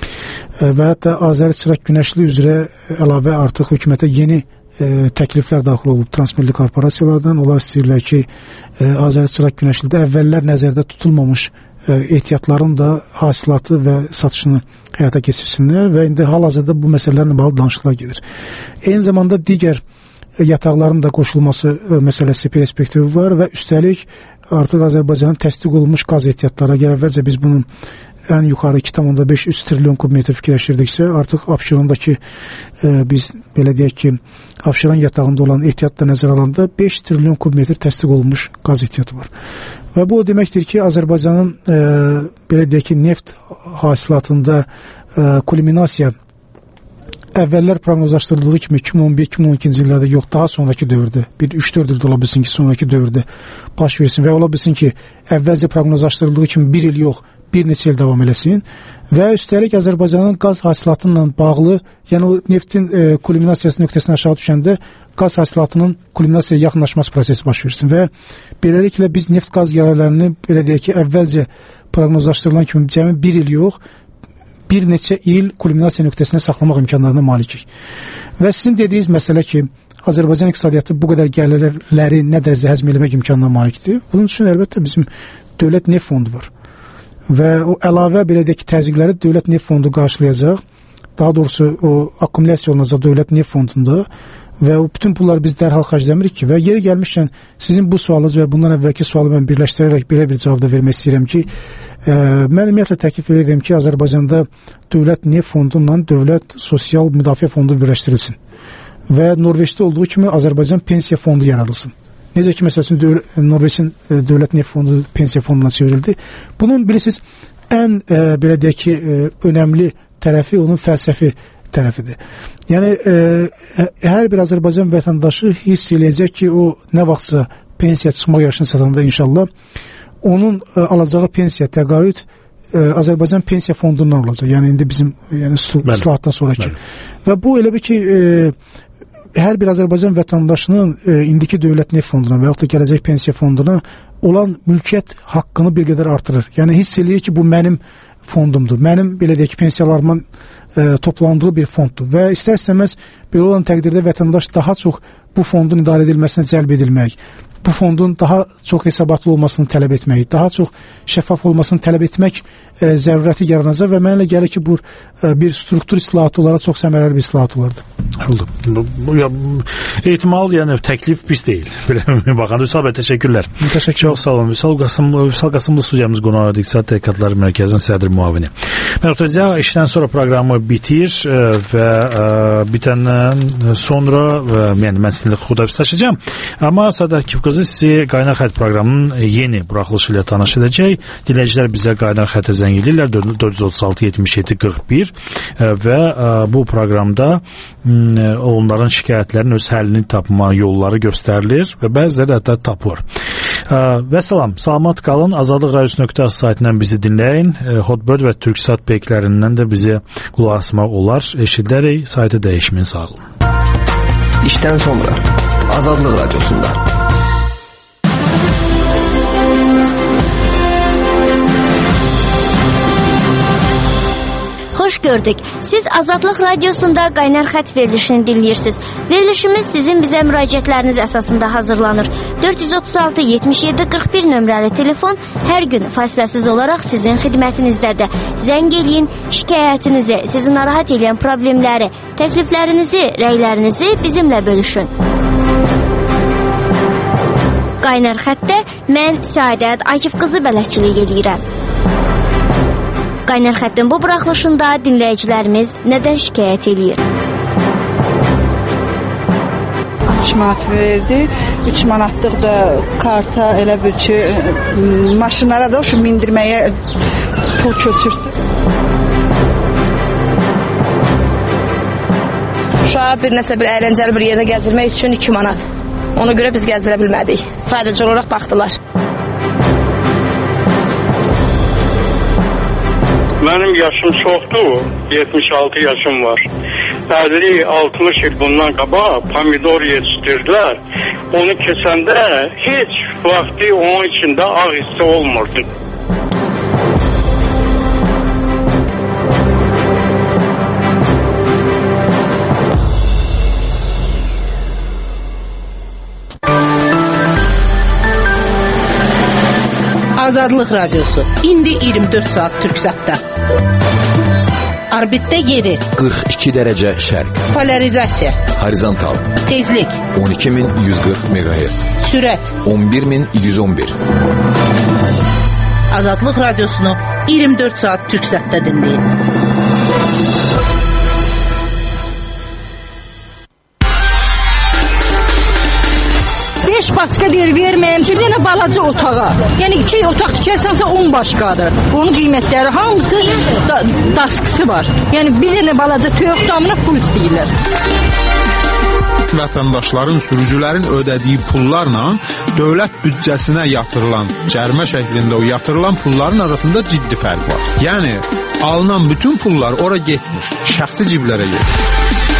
S5: Və hətta Azər-Çıraq Günəşli üzrə əlavə artıq hökumətə yeni təkliflər daxil olub transmilli korporasiyalardan. Onlar istəyirlər ki, Azər-Çıraq Günəşlidə əvvəllər nəzərdə tutulmamış ehtiyatların da hasilatı və satışını həyata keçirsinlər və indi hal-hazırda bu məsələlərlə bağlı danışıqlar gedir. Eyni zamanda digər yataqların da qoşulması məsələsi perspektivi var və üstəlik artıq Azərbaycanın təsdiq olunmuş qaz ehtiyatlara əvvəlcə biz bunun ən yuxarı 2,5-3 trilyon kubmetr fikirləşirdiksə, artıq Abşerondakı biz belə deyək ki, Abşeron yatağında olan ehtiyatla nəzər alanda 5 trilyon kubmetr təsdiq olunmuş qaz ehtiyatı var. Və bu o deməkdir ki, Azərbaycanın belə deyək ki, neft hasilatında kulminasiya əvvəllər proqnozlaşdırıldığı kimi 2011-2012-ci illərdə yox, daha sonraki dövrdə, bir 3-4 ildə ola bilsin ki, sonraki dövrdə baş versin və ola bilsin ki, əvvəlcə proqnozlaşdırıldığı kimi 1 il yox, bir neçə il davam eləsin və üstəlik Azərbaycanın qaz hasilatıyla bağlı, yəni o neftin kulminasiyası nöqtəsindən aşağı düşəndə qaz hasilatının kulminasiyaya yaxınlaşması prosesi baş versin və beləliklə biz neft qaz gəlirlərini belə deyək ki, əvvəlcə proqnozlaşdırılan kimi cəmi 1 il yox, bir neçə il kulminasiya nöqtəsində saxlamaq imkanlarına malikik. Və sizin dediyiniz məsələ ki, Azərbaycan iqtisadiyyatı bu qədər gəlirləri nə dərəcədə həzm eləmək imkanına malikdir. Bunun üçün əlbəttə bizim dövlət neft fondu var. Və o əlavə belə deyək ki, təzyiqləri dövlət neft fondu qarşılayacaq. Daha doğrusu o akkumulyasiya olunacaq dövlət neft fondunda və bütün pulları biz dərhal xərcləmirik ki, və yeri gəlmişkən sizin bu sualınız və bundan əvvəlki sualı mən birləşdirərək belə bir cavab da vermək istəyirəm ki, mən ümumiyyətlə təklif edirəm ki, Azərbaycanda dövlət neft fondunla dövlət sosial müdafiə fondu birləşdirilsin və Norveçdə olduğu kimi Azərbaycan pensiya fondu yaradılsın. Necə ki, məsələn, Norveçin dövlət neft fondu pensiya fonduna çevrildi. Bunun bilirsiniz, ən belə deyək ki, önəmli tərəfi onun fəlsəfi tərəfidir. Yəni, hər bir Azərbaycan vətəndaşı hiss eləyəcək ki, o nə vaxtsa pensiya çıxmaq yaşını çatanda inşallah onun alacağı pensiya təqaüd Azərbaycan pensiya fondundan olacaq. Yəni, indi bizim islahatdan sonraki. Və bu elə bir ki, hər bir Azərbaycan vətəndaşının indiki dövlət neft fonduna və yaxud da gələcək pensiya fonduna olan mülkiyyət haqqını bir qədər artırır. Yəni, hiss eləyir ki, bu mənim fondumdur. Mənim, belə deyək ki, pensiyalarımın toplandığı bir fonddur. Və istər-istəməz belə olan təqdirdə vətəndaş daha çox bu fondun idarə edilməsinə cəlb edilmək, bu fondun daha çox hesabatlı olmasını tələb etmək, daha çox şəffaf olmasını tələb etmək zərurəti yaranacaq və mənə gəlir ki, bu bir struktur islahatı olaraq çox səmərəli bir islahat olardı.
S3: Ehtimal, yəni təklif pis deyil. Baxanda Vüsal bəy, təşəkkürlər.
S5: Təşəkkür.
S3: Çox sağ olun. Vüsal Qasımlı studiyamız qonağı İqtisad Tədqiqatları Mərkəzinin sədr müavini. Mən ötəcə işdən sonra proqramı bitir və bitəndən sonra yəni mən sizinlə xudafisləşəcəm. Amma Sadakif qızı sizi Qaynar Xətt proqramının yeni buraxılışı ilə tanış edəcək. Dinləyicilər bizə Qaynar Xəttə zəng edirlər 436-77-41 və bu proqramda onların şikayətlərinin öz həllini tapma yolları göstərilir və bəziləri hətta tapılır. Və salam, salamat qalın. Azadlıqradiosu.az saytından bizi dinləyin. Hotbird və Türksat peyklərindən də bizi qulaq asmaq olar. Eşidərək saytı dəyişmin, sağ olun.
S4: İşdən sonra Azadlıq Radiosunda.
S6: Xoş gördük. Siz Azadlıq Radiosunda Qaynar Xət verilişini dinləyirsiniz. Verilişimiz sizin bizə müraciətləriniz əsasında hazırlanır. 436-77-41 nömrəli telefon hər gün fasiləsiz olaraq sizin xidmətinizdədir. Zəng eləyin, şikayətinizi, sizi narahat edən problemləri, təkliflərinizi, rəylərinizi bizimlə bölüşün. Qaynar Xətdə mən Səadət Akif qızı bələdçilik edirəm. Qaynar Xəttin bu buraxılışında dinləyicilərimiz nədən şikayət edir?
S7: 3 manat verdi. 3 manatlıq da karta elə bir ki, maşınlara da şu mindirməyə pul köçürtdü.
S8: Uşağa bir nəsə bir əyləncəli bir yerdə gəzdirmək üçün 2 manat. Ona görə biz gəzdirə bilmədik. Sadəcə olaraq baxdılar.
S9: Mənim yaşım çoxdur, 76 yaşım var. 50-60 il bundan qabaq pomidor yetişdirdilər. Onu kesəndə heç vaxtı onun içində ağ hissi olmurdu.
S10: Azadlıq Radiosu. İndi 24 saat Türksatda. Orbitdə yeri
S11: 42 dərəcə şərq.
S10: Polarizasiya.
S11: Horizontal.
S10: Tezlik
S11: 12140 MHz.
S10: Sürət
S11: 11111.
S10: Azadlıq Radiosunu 24 saat Türksatda dinləyin.
S12: Beş başqa deyir, verməyəm ki, yenə balaca otağa. Yəni 2 otaq tikərsənsə 10 başqadır. Onun qiymətləri hamısı daskısı var. Yəni bir dənə balaca toyuq damına pul istəyirlər.
S13: Vətəndaşların, sürücülərin ödədiyi pullarla dövlət büdcəsinə yatırılan, cərimə şəklində o yatırılan pulların arasında ciddi fərq var. Yəni alınan bütün pullar ora getmir, şəxsi ciblərə gedir.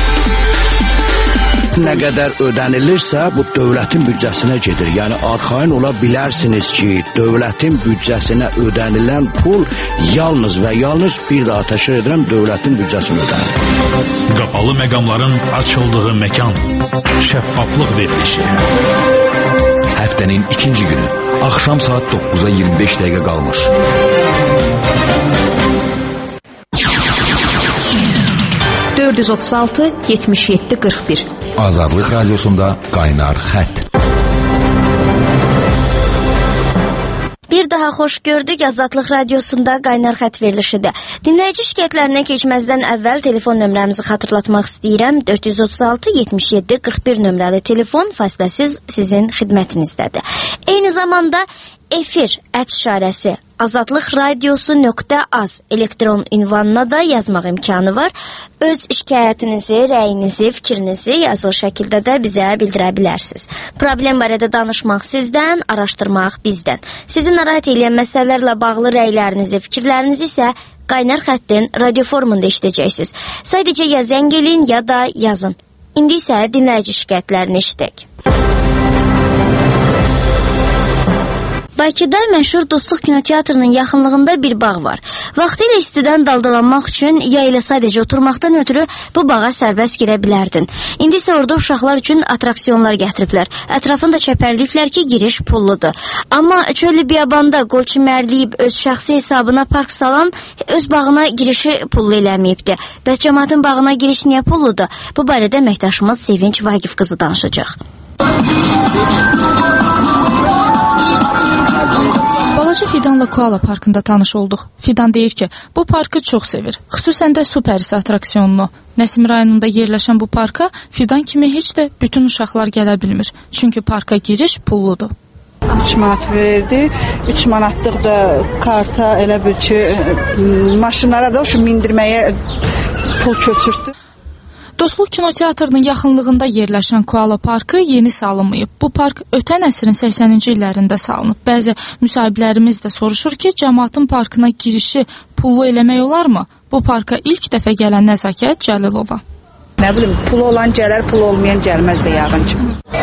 S14: Nə qədər ödənilirsə, bu dövlətin büdcəsinə gedir. Yəni, arxayın ola bilərsiniz ki, dövlətin büdcəsinə ödənilən pul yalnız və yalnız bir daha təşkil edirəm, dövlətin büdcəsinə ödənilir.
S3: Qapalı məqamların açıldığı məkan, şəffaflıq verilişi.
S11: Həftənin ikinci günü, axşam saat 9-a 25 dəqiqə qalmış.
S15: (436-77-41)
S11: Azadlıq Radiosunda Qaynar Xət.
S6: Bir daha xoş gördük. Azadlıq Radiosunda Qaynar Xət verilişidir. Dinləyici şikayətlərinə keçməzdən əvvəl telefon nömrəmizi xatırlatmaq istəyirəm. 436-77-41 nömrəli telefon fasiləsiz sizin xidmətinizdədir. Eyni zamanda efir @ azadlıqradiosu.az elektron ünvanına da yazmaq imkanı var. Öz şikayətinizi, rəyinizi, fikrinizi yazılı şəkildə də bizə bildirə bilərsiniz. Problem barədə danışmaq sizdən, araşdırmaq bizdən. Sizi narahat edən məsələlərlə bağlı rəylərinizi, fikirlərinizi isə Qaynar Xəttin radio formunda eşidəcəksiniz. Sadəcə ya zəng eləyin, ya da yazın. İndi isə dinləyici şikayətlərini eşidək. Bakıda məşhur Dostluq kinoteatrının yaxınlığında bir bağ var. Vaxtilə istidən daldalanmaq üçün ya ilə sadəcə oturmaqdan ötürü bu bağa sərbəst girə bilərdin. İndi isə orada uşaqlar üçün atraksiyonlar gətiriblər. Ətrafında çəpərliklər ki, giriş pulludur. Amma çöllü biyabanda qol çimərləyib öz şəxsi hesabına park salan öz bağına girişi pullu eləməyibdi. Bəs cəmaatın bağına giriş niyə pulludur? Bu barədə əməkdaşımız Sevinç Vagif qızı danışacaq.
S16: Balaca Fidanla Koala parkında tanış olduq. Fidan deyir ki, bu parkı çox sevir. Xüsusən də su pərisi atraksiyonunu. Nəsim rayonunda yerləşən bu parka Fidan kimi heç də bütün uşaqlar gələ bilmir. Çünki parka giriş pulludur.
S7: 3 manat verdi. 3 manatlıq da karta elə bir ki, maşınlara da şu mindirməyə pul köçürtdü.
S16: Dostluq kinoteatrının yaxınlığında yerləşən Koala Parkı yeni salınmayıb. Bu park ötən əsrin 80-ci illərində salınıb. Bəzi müsahiblərimiz də soruşur ki, cəmaatın parkına girişi pullu eləmək olarmı? Bu parka ilk dəfə gələn Nəzakət Cəlilova.
S7: Nə bilim, pulu olan gələr, pulu olmayan gəlməz də yağınca.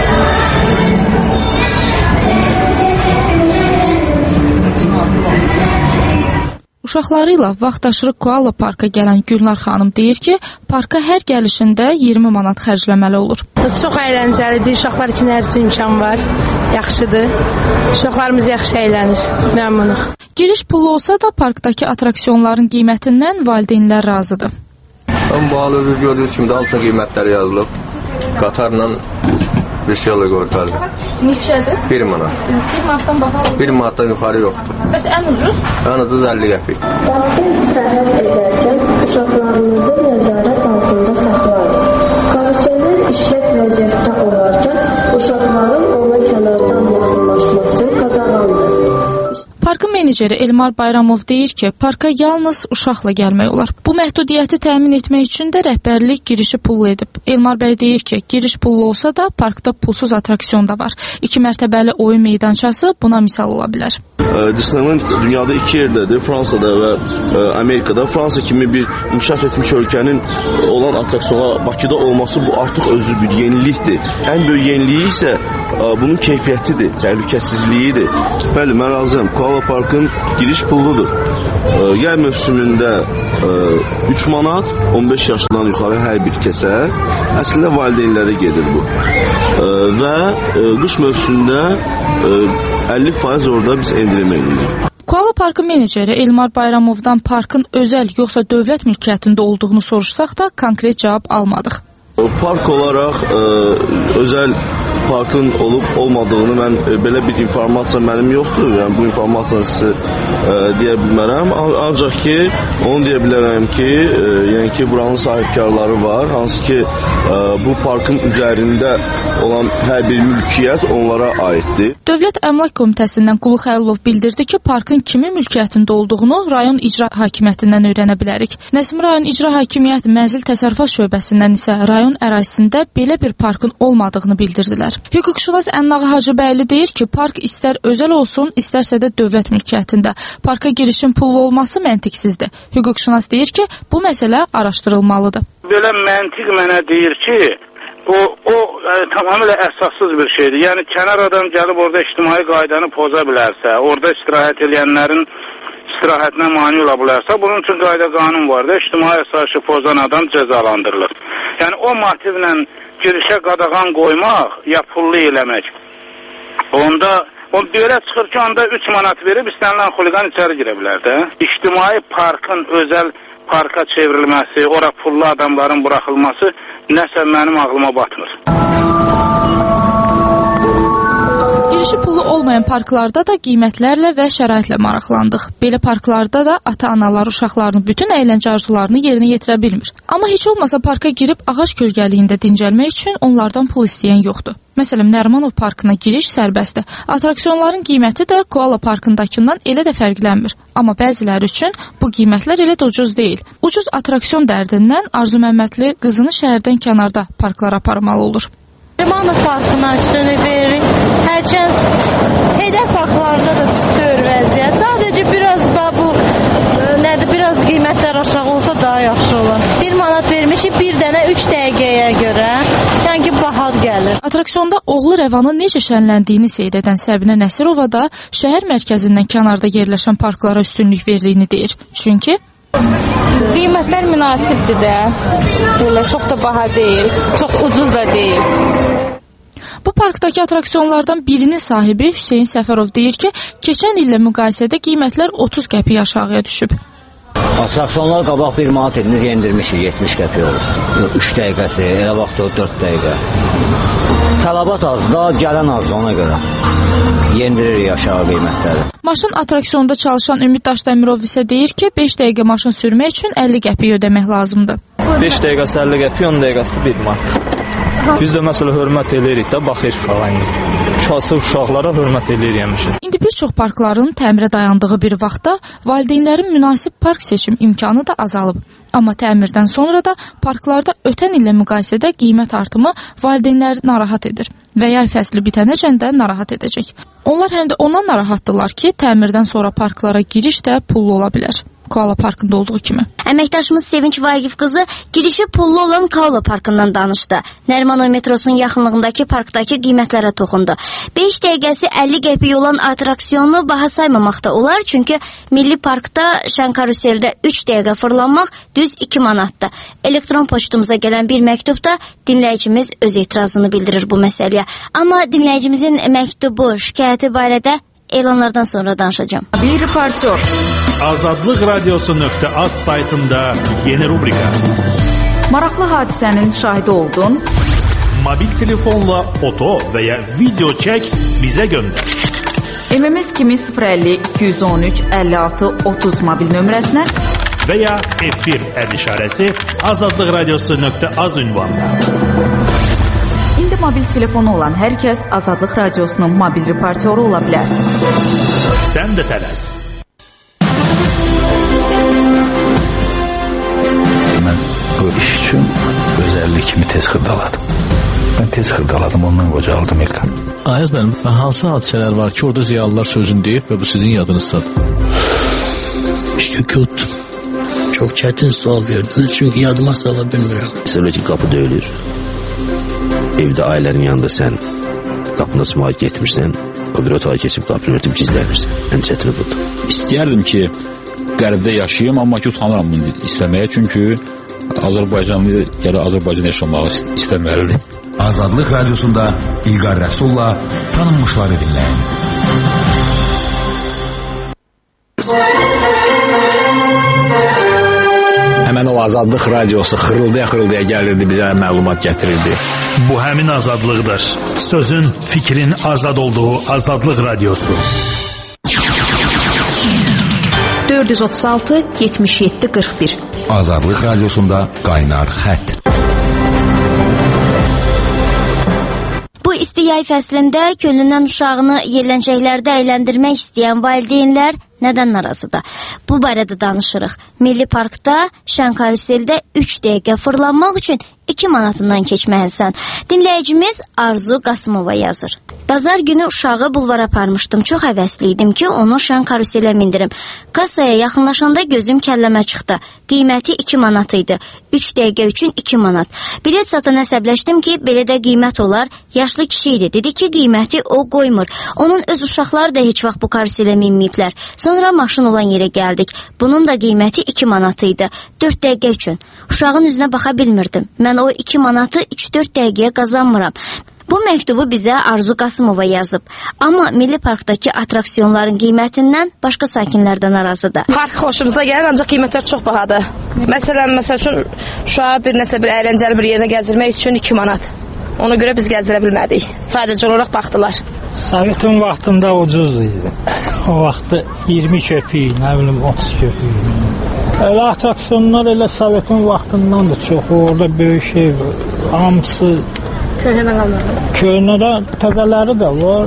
S16: Uşaqları ilə vaxtaşırı Koala Parka gələn Gülnar xanım deyir ki, parka hər gəlişində 20 manat xərcləməli olur.
S17: Çox əyləncəlidir, uşaqlar üçün hər imkan var, yaxşıdır. Uşaqlarımız yaxşı əylənir, məmnunuq.
S16: Giriş pulu olsa da parkdakı atraksiyonların qiymətindən valideynlər razıdır.
S18: Bu halınızı gördüyünüz kimi də altına qiymətləri yazılıb. Qatarla bir şey yola qortardı.
S16: Neçədir?
S18: 1 manat.
S16: 1 manatdan bahalı?
S18: 1 manatdan yuxarı yoxdur.
S16: Bəs ən ucuz?
S18: Ən ucuz 50 qəpik.
S19: Parkda istirahət edərkən uşaqlarınızı nəzarət altında saxlayın. Karuseller işlək vəziyyətdə olarkən uşaqların ona kənardan yaxınlaşması qadağandır.
S16: Parkın meneceri Elmar Bayramov deyir ki, parka yalnız uşaqla gəlmək olar. Bu məhdudiyyəti təmin etmək üçün də rəhbərlik girişi pullu edib. Elmar bəy deyir ki, giriş pullu olsa da parkda pulsuz atraksiyon da var. 2 mərtəbəli oyun meydançası buna misal ola bilər.
S20: Disneyland dünyada 2 yerdədir, Fransada və Amerikada. Fransa kimi bir inkişaf etmiş ölkənin olan atraksiyonlar Bakıda olması bu artıq özü bir yenilikdir. Ən böyük yeniliyi isə bunun keyfiyyətidir, təhlükəsizliyidir. Bəli, mən razıyam. Koala Parkın giriş pulludur. Yay mövsümündə 3 manat, 15 yaşından yuxarı hər bir kəsə, əslində valideynlərə gedir bu. Və qış mövsümündə 50% orada biz endirim edirik.
S16: Koala Parkın meneceri Elmar Bayramovdan parkın özəl yoxsa dövlət mülkiyyətində olduğunu soruşsaq da konkret cavab almadıq.
S20: Park olaraq özəl parkın olub-olmadığını mən belə bir informasiya mənim yoxdur. Yəni bu informasiyanı sizə deyə bilmərəm. Ancaq ki, onu deyə bilərəm ki, yəni ki, buranın sahibkarları var. Hansı ki, bu parkın üzərində olan hər bir mülkiyyət onlara aiddir.
S16: Dövlət Əmlak Komitəsindən Qulu Xəlilov bildirdi ki, parkın kimin mülkiyyətində olduğunu rayon icra hakimiyyətindən öyrənə bilərik. Nəsimi rayon icra hakimiyyəti mənzil təsərrüfat şöbəsindən isə rayon ərazisində belə bir parkın olmadığını bildirdilər. Hüquqşünas Ənnağı Hacıbəyli deyir ki, park istər özəl olsun, istərsə də dövlət mülkiyyətində. Parka girişin pullu olması məntiqsizdir. Hüquqşünas deyir ki, bu məsələ araşdırılmalıdır.
S9: Belə məntiq mənə deyir ki, o tamamilə əsassız bir şeydir. Yəni kənar adam gəlib orada ictimai qaydanı poza bilərsə, orada istirahət edənlərin istirahətinə mane ola bilərsə, bunun üçün qayda qanun var da, ictimai əsası pozan adam cəzalandırılır. Yəni o motivlə girişə qadağan qoymaq ya pullu eləmək. Onda o belə çıxır ki, onda 3 manat verib istənilən xuliqan içəri girə bilər də. İctimai parkın özəl parka çevrilməsi, ora pullu adamların buraxılması nəsə mənim ağlıma batmır.
S16: Girişi pulu olmayan parklarda da qiymətlərlə və şəraitlə maraqlandıq. Belə parklarda da ata-analar uşaqlarının bütün əyləncə arzularını yerinə yetirə bilmir. Amma heç olmasa parka girib ağac kölgəliyində dincəlmək üçün onlardan pul istəyən yoxdur. Məsələn, Nərimanov parkına giriş sərbəstdir. Atraksiyonların qiyməti də Koala parkındakından elə də fərqlənmir. Amma bəziləri üçün bu qiymətlər elə də ucuz deyil. Ucuz atraksiyon dərdindən Arzu Məmmədli qızını şəhərdən kənarda parklara aparmalı olur.
S21: Nərimanov parkına üstünü veririk. Hərçənd Heydər parklarında da pis deyil vəziyyət. Sadəcə biraz biraz qiymətlər aşağı olsa daha yaxşı olar. 1 manat vermişik bir dənə 3 dəqiqəyə görə. Yəni ki, bahar gəlir.
S16: Atraksiyonda oğlu Rəvanın necə şənləndiyini seyr edən Səbinə Nəsirova da şəhər mərkəzindən kənarda yerləşən parklara üstünlük verdiyini deyir. Çünki
S22: qiymətlər münasibdir də. Belə çox da baha deyil, çox ucuz da deyil.
S16: Bu parkdakı atraksiyonlardan birinin sahibi Hüseyin Səfərov deyir ki, keçən illə müqayisədə qiymətlər 30 qəpik aşağıya düşüb.
S23: Atraksiyonlar qabaq 1 manat ediniz yendirmişik, 70 qəpik olur. 3 dəqiqəsi, elə vaxt o 4 dəqiqə. Tələbat azdır, gələn azdır ona görə. Yendiririk aşağı qiymətləri.
S16: Maşın atraksiyonda çalışan Ümid Daşdəmirov isə deyir ki, 5 dəqiqə maşın sürmək üçün 50 qəpik ödəmək lazımdır.
S24: 5 dəqiqəsi 50 qəpik, 10 dəqiqəsi 1 manat. Biz də məsələ hörmət edirik də, baxır uşağa indi.
S1: kasıb uşaqlara hörmət eləyirmişik.
S16: İndi bir çox parkların təmirə dayandığı bir vaxtda valideynlərin münasib park seçim imkanı da azalıb. Amma təmirdən sonra da parklarda ötən illə müqayisədə qiymət artımı valideynləri narahat edir və yay fəsli bitənəcən də narahat edəcək. Onlar həm də ondan narahatdırlar ki, təmirdən sonra parklara giriş də pullu ola bilər. Koala parkında olduğu kimi.
S6: Əməkdaşımız Sevinç Vaqif qızı girişi pullu olan Koala parkından danışdı. Nərimanov metrosunun yaxınlığındakı parkdakı qiymətlərə toxundu. 5 dəqiqəsi 50 qəpik olan atraksiyonu baha saymamaq da olar, çünki Milli Parkda şən karuseldə 3 dəqiqə fırlanmaq düz 2 manatdır. Elektron poçtumuza gələn bir məktubda dinləyicimiz öz etirazını bildirir bu məsələyə. Amma dinləyicimizin məktubu, şikayəti barədə elanlardan sonra danışacağım.
S2: Bir reportör.
S3: Azadlıq Radiosu.az saytında yeni rubrika.
S2: Maraqlı hadisənin şahidi oldun.
S3: Mobil telefonla foto və ya video çək bizə göndər.
S2: MMS kimi 050 213 56 30 mobil nömrəsinə
S3: və ya F1 əd işarəsi Azadlıq Radiosu.az ünvanına.
S2: İndi mobil telefonu olan hər kəs Azadlıq Radiosunun mobil reportyoru ola bilər.
S3: Sən də tələs.
S11: Mən bu iş üçün özəllik kimi tez xırdaladım. Mən tez xırdaladım, ondan qocaldım İlkan.
S1: Ayaz mənim, hansı hadisələr var ki, orada ziyalılar sözünü deyib və bu sizin yadınızdadır?
S5: Sükut. Çox çətin sual verdiniz, çünki yadıma sala bilmirəm.
S24: Məsələ ki, qapı döyülür. Evdə ailənin yanında sən qapına sımaya getmirsən, o bir otağa keçib qapını örtüb gizlənirsən. Ən çətini budur.
S1: İstəyərdim ki, qərbdə yaşayayım, amma ki, utanıram bunu istəməyə, çünki Azərbaycanlı ya da Azərbaycan yaşamağı istəməlidir.
S11: Azadlıq Radiosunda İlqar Rəsulla tanınmışları dinləyin.
S1: Həmən o Azadlıq Radiosu xırıldaya gəlirdi, bizə məlumat gətirirdi.
S3: Bu həmin azadlıqdır. Sözün, fikrin azad olduğu Azadlıq Radiosu.
S15: 436 77 41.
S11: Azadlıq Radiosunda qaynar xətt.
S6: Bu isti yay fəslində könlündən uşağını yerləncəklərdə əyləndirmək istəyən valideynlər nədən narazıdır? Bu barədə danışırıq. Milli Parkda şən karuseldə 3 dəqiqə fırlanmaq üçün 2 manatından keçməlisən. Dinləyicimiz Arzu Qasımova yazır. Bazar günü uşağı bulvara aparmışdım. Çox həvəsliydim ki, onu şən karuselə mindirim. Kasaya yaxınlaşanda gözüm kəlləmə çıxdı. Qiyməti 2 manat idi. 3 dəqiqə üçün 2 manat. Bilet satan əsəbləşdim ki, belə də qiymət olar. Yaşlı kişi idi. Dedi ki, qiyməti o qoymur. Onun öz uşaqları da heç vaxt bu karuselə minməyiblər. Sonra maşın olan yerə gəldik. Bunun da qiyməti 2 manat idi. 4 dəqiqə üçün. Uşağın üzünə baxa bilmirdim. Mən o 2 manatı 3-4 dəqiqəyə qazanmıram. Bu məktubu bizə Arzu Qasımova yazıb. Amma Milli Parkdakı atraksiyonların qiymətindən başqa sakinlər də narazıdır.
S8: Park xoşumuza gəlir, ancaq qiymətlər çox bahadır. Məsəl üçün uşağı bir əyləncəli bir yerdə gəzdirmək üçün 2 manat. Ona görə biz gəzdirə bilmədik. Sadəcə olaraq baxdılar.
S25: Sovetin vaxtında ucuz idi. O vaxtda 20 köpük, nə bilim 30 köpük. Elə atraksiyonlar elə Sovetin vaxtından da çox. Orada böyük şey var. Hamısı
S8: köhnədən qalmadı.
S25: Köhnədə təzələri də var.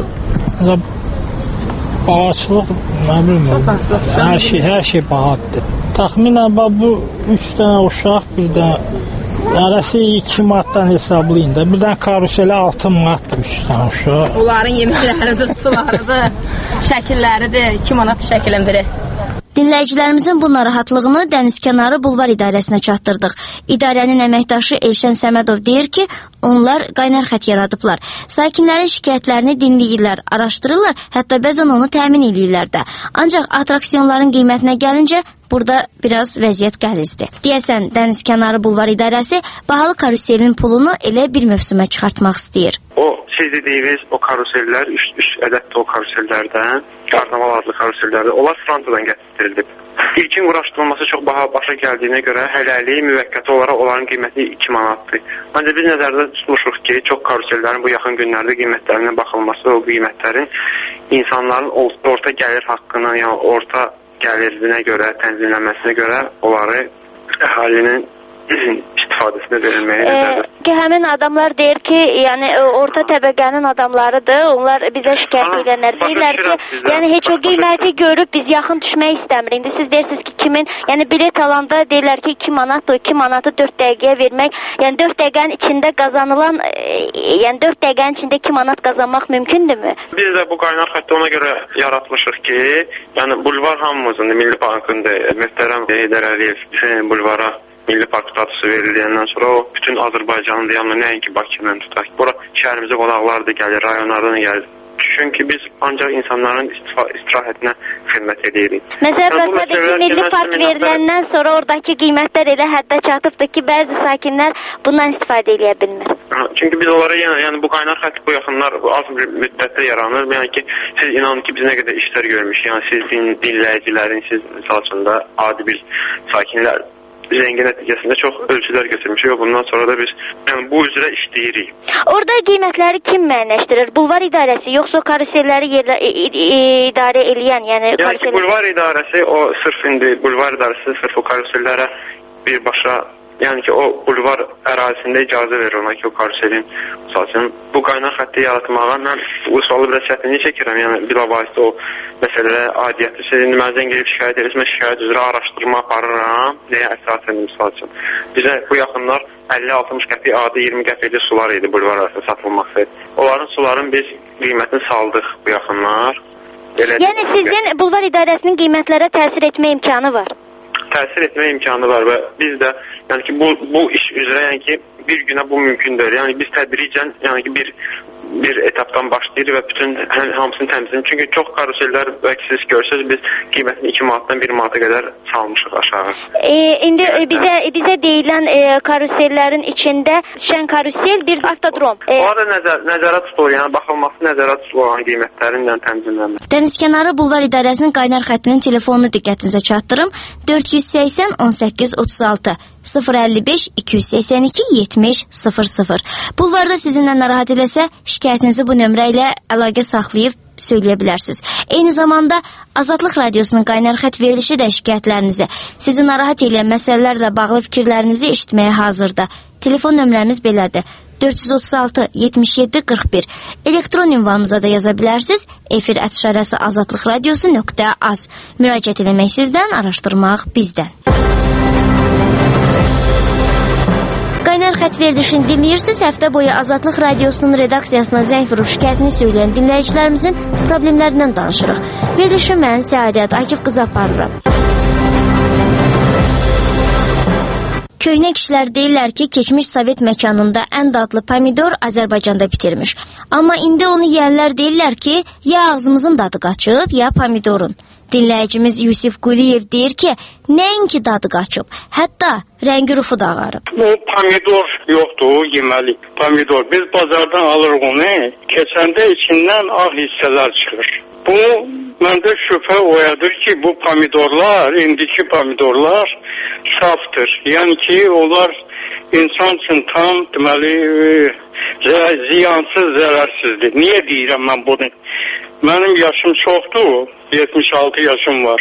S25: Bağçılıq, nə bilim. Hər şey bahadır. Təxminən bu 3 dənə uşaq, bir də arası 2 manatdan hesablayın da. Bir dənə karuselə 6 manatdır 3 dənə uşaq.
S8: Onların yeməkləridir, sularıdır, şəkilləridir, 2 manat şəkilin biri.
S6: Dinləyicilərimizin bu narahatlığını Dənizkənarı Bulvar İdarəsinə çatdırdıq. İdarənin əməkdaşı Elşən Səmədov deyir ki, onlar qaynar xət yaradıblar. Sakinlərin şikayətlərini dinləyirlər, araşdırırlar, hətta bəzən onu təmin edirlər də. Ancaq atraksiyonların qiymətinə gəlincə, burada biraz vəziyyət qəlizdir. Deyəsən, Dənizkənarı Bulvar İdarəsi bahalı karuselin pulunu elə bir mövsümə çıxartmaq istəyir.
S26: Siz dediyiniz o karusellər, 3 ədəd o karusellərdən, Karnaval adlı karusellərdə, onlar Fransadan gətirilib. İlkin uğraşdırılması çox başa gəldiyinə görə hələlik müvəqqəti olaraq onların qiyməti 2 manatdır. Ancaq biz nəzərdə tutmuşuq ki, çox karusellərin bu yaxın günlərdə qiymətlərinə baxılması, o qiymətlərin insanların orta gəlir haqqına, yəni orta gəlirinə görə, tənzimlənməsinə görə onları əhalinin istifadəsinə verilməyə nəzərdə.
S4: ki, həmin adamlar deyir ki, yəni orta təbəqənin adamlarıdır. Onlar bizə şikayət edənlər deyirlər ki, yəni heç o qiyməti görüb biz yaxın düşmək istəmirik. İndi siz deyirsiniz ki, kimin, yəni bilet alanda deyirlər ki, 2 manat, o 2 manatı 4 dəqiqəyə vermək, yəni 4 dəqiqənin içində qazanılan, yəni 4 dəqiqənin içində 2 manat qazanmaq mümkündürmü?
S26: Biz də bu qaynar xətti ona görə yaratmışıq ki, yəni bulvar hamımızın, Milli Bankındır, möhtərəm Heydər Əliyev bulvara Milli Park statusu verildiyindən sonra o bütün Azərbaycanın yanına nəinki Bakıdan tutaq. Bura şəhərimizə qonaqlar da gəlir, rayonlardan gəlir. Çünki biz ancaq insanların istirahətinə xidmət edirik.
S4: Məsələn, Milli Park veriləndən sonra oradakı qiymətlər elə həddə çatıbdır ki, bəzi sakinlər bundan istifadə edə bilmir.
S26: Çünki biz onlara yəni bu qaynar xətt bu yaxınlar az bir müddətdə yaranır. Yəni ki, siz inanın ki, biz nə qədər işlər görmüşük. Yəni siz dinləyicilərin, siz misal üçün də adi bir sakinlər zəngin nəticəsində çox ölçülər götürmüşük və bundan sonra da biz yəni bu üzrə işləyirik.
S4: Orada qiymətləri kim müəyyənləşdirir? Bulvar idarəsi, yoxsa karuselləri idarə edən, yəni
S26: ki, bulvar idarəsi o sırf indi bulvar idarəsi sırf o karusellərə birbaşa, yəni ki, o bulvar ərazisində icazə verir ona ki, o karuselin məsələn bu qaynar xətti yaratmağa mən usulı biraz çətinlik çəkirəm. Yəni bilavasitə o məsələlərə aidiyyətli siz indi mənə zəng edib şikayət edirəm, mən şikayət üzrə araşdırma aparıram. Nəyə əsasən misal üçün? Bizə bu yaxınlar 50-60 qəpik adi 20 qəpikli sular idi bulvar arasında satılması. Onların suların biz qiymətini saldıq bu yaxınlar.
S4: Yəni sizin bulvar idarəsinin qiymətlərə təsir etmə imkanı var?
S26: Təsir etmə imkanı var və biz də yəni ki bu iş üzrə yəni ki bir günə bu mümkündür. Yəni biz tədricən yəni ki bir etapdan başlayırıq və bütün hamısını təmizləyir. Çünki çox karusellər bəlkə siz görsəz biz qiymətini 2 manatdan 1 manata qədər salmışıq aşağı.
S4: İndi bizə deyilən karusellərin içində şən karusel bir avtodrom.
S26: Orada nəzərə tutulur, yəni baxılması nəzərə tutulur olan qiymətlərin təmizlənməsi.
S6: Dənizkənarı Bulvar İdarəsinin qaynar xəttinin telefonunu diqqətinizə çatdırım. 480 18 36 055 282 70 00. Bulvarda sizinlə narahat eləsə, şikayətinizi bu nömrə ilə əlaqə saxlayıb söyləyə bilərsiniz. Eyni zamanda Azadlıq Radiosunun qaynar xətt verilişi də şikayətlərinizi, sizi narahat edən məsələlərlə bağlı fikirlərinizi eşitməyə hazırdır. Telefon nömrəmiz belədir: 436 77 41. Elektron ünvanımıza da yaza bilərsiniz. efir@azadlıqradiosu.az. Müraciət eləmək sizdən, araşdırmaq bizdən. Qaynar xətt verilişini dinləyirsiniz. Həftə boyu Azadlıq Radiosunun redaksiyasına zəng vurub şikayətini söyləyən dinləyicilərimizin problemlərindən danışırıq. Verilişi mən Səadət Akif qız aparıram. Köynə kişilər deyirlər ki, keçmiş Sovet məkanında ən dadlı pomidor Azərbaycanda bitirmiş. Amma indi onu yeyənlər deyirlər ki, ya ağzımızın dadı qaçıb, ya pomidorun. Dinləyicimiz Yusif Quliyev deyir ki, nəinki dadı qaçıb, hətta rəngi rufu da ağarıb.
S9: O pomidor yoxdur, yeməli pomidor. Biz bazardan alırıq onu, keçəndə içindən ağ hissələr çıxır. Bu məndə şübhə oyadır ki, bu pomidorlar, indiki pomidorlar safdır. Yəni ki, onlar insan üçün tam deməli ziyansız, zərərsizdir. Niyə deyirəm mən bunu? Mənim yaşım çoxdur, 76 yaşım var.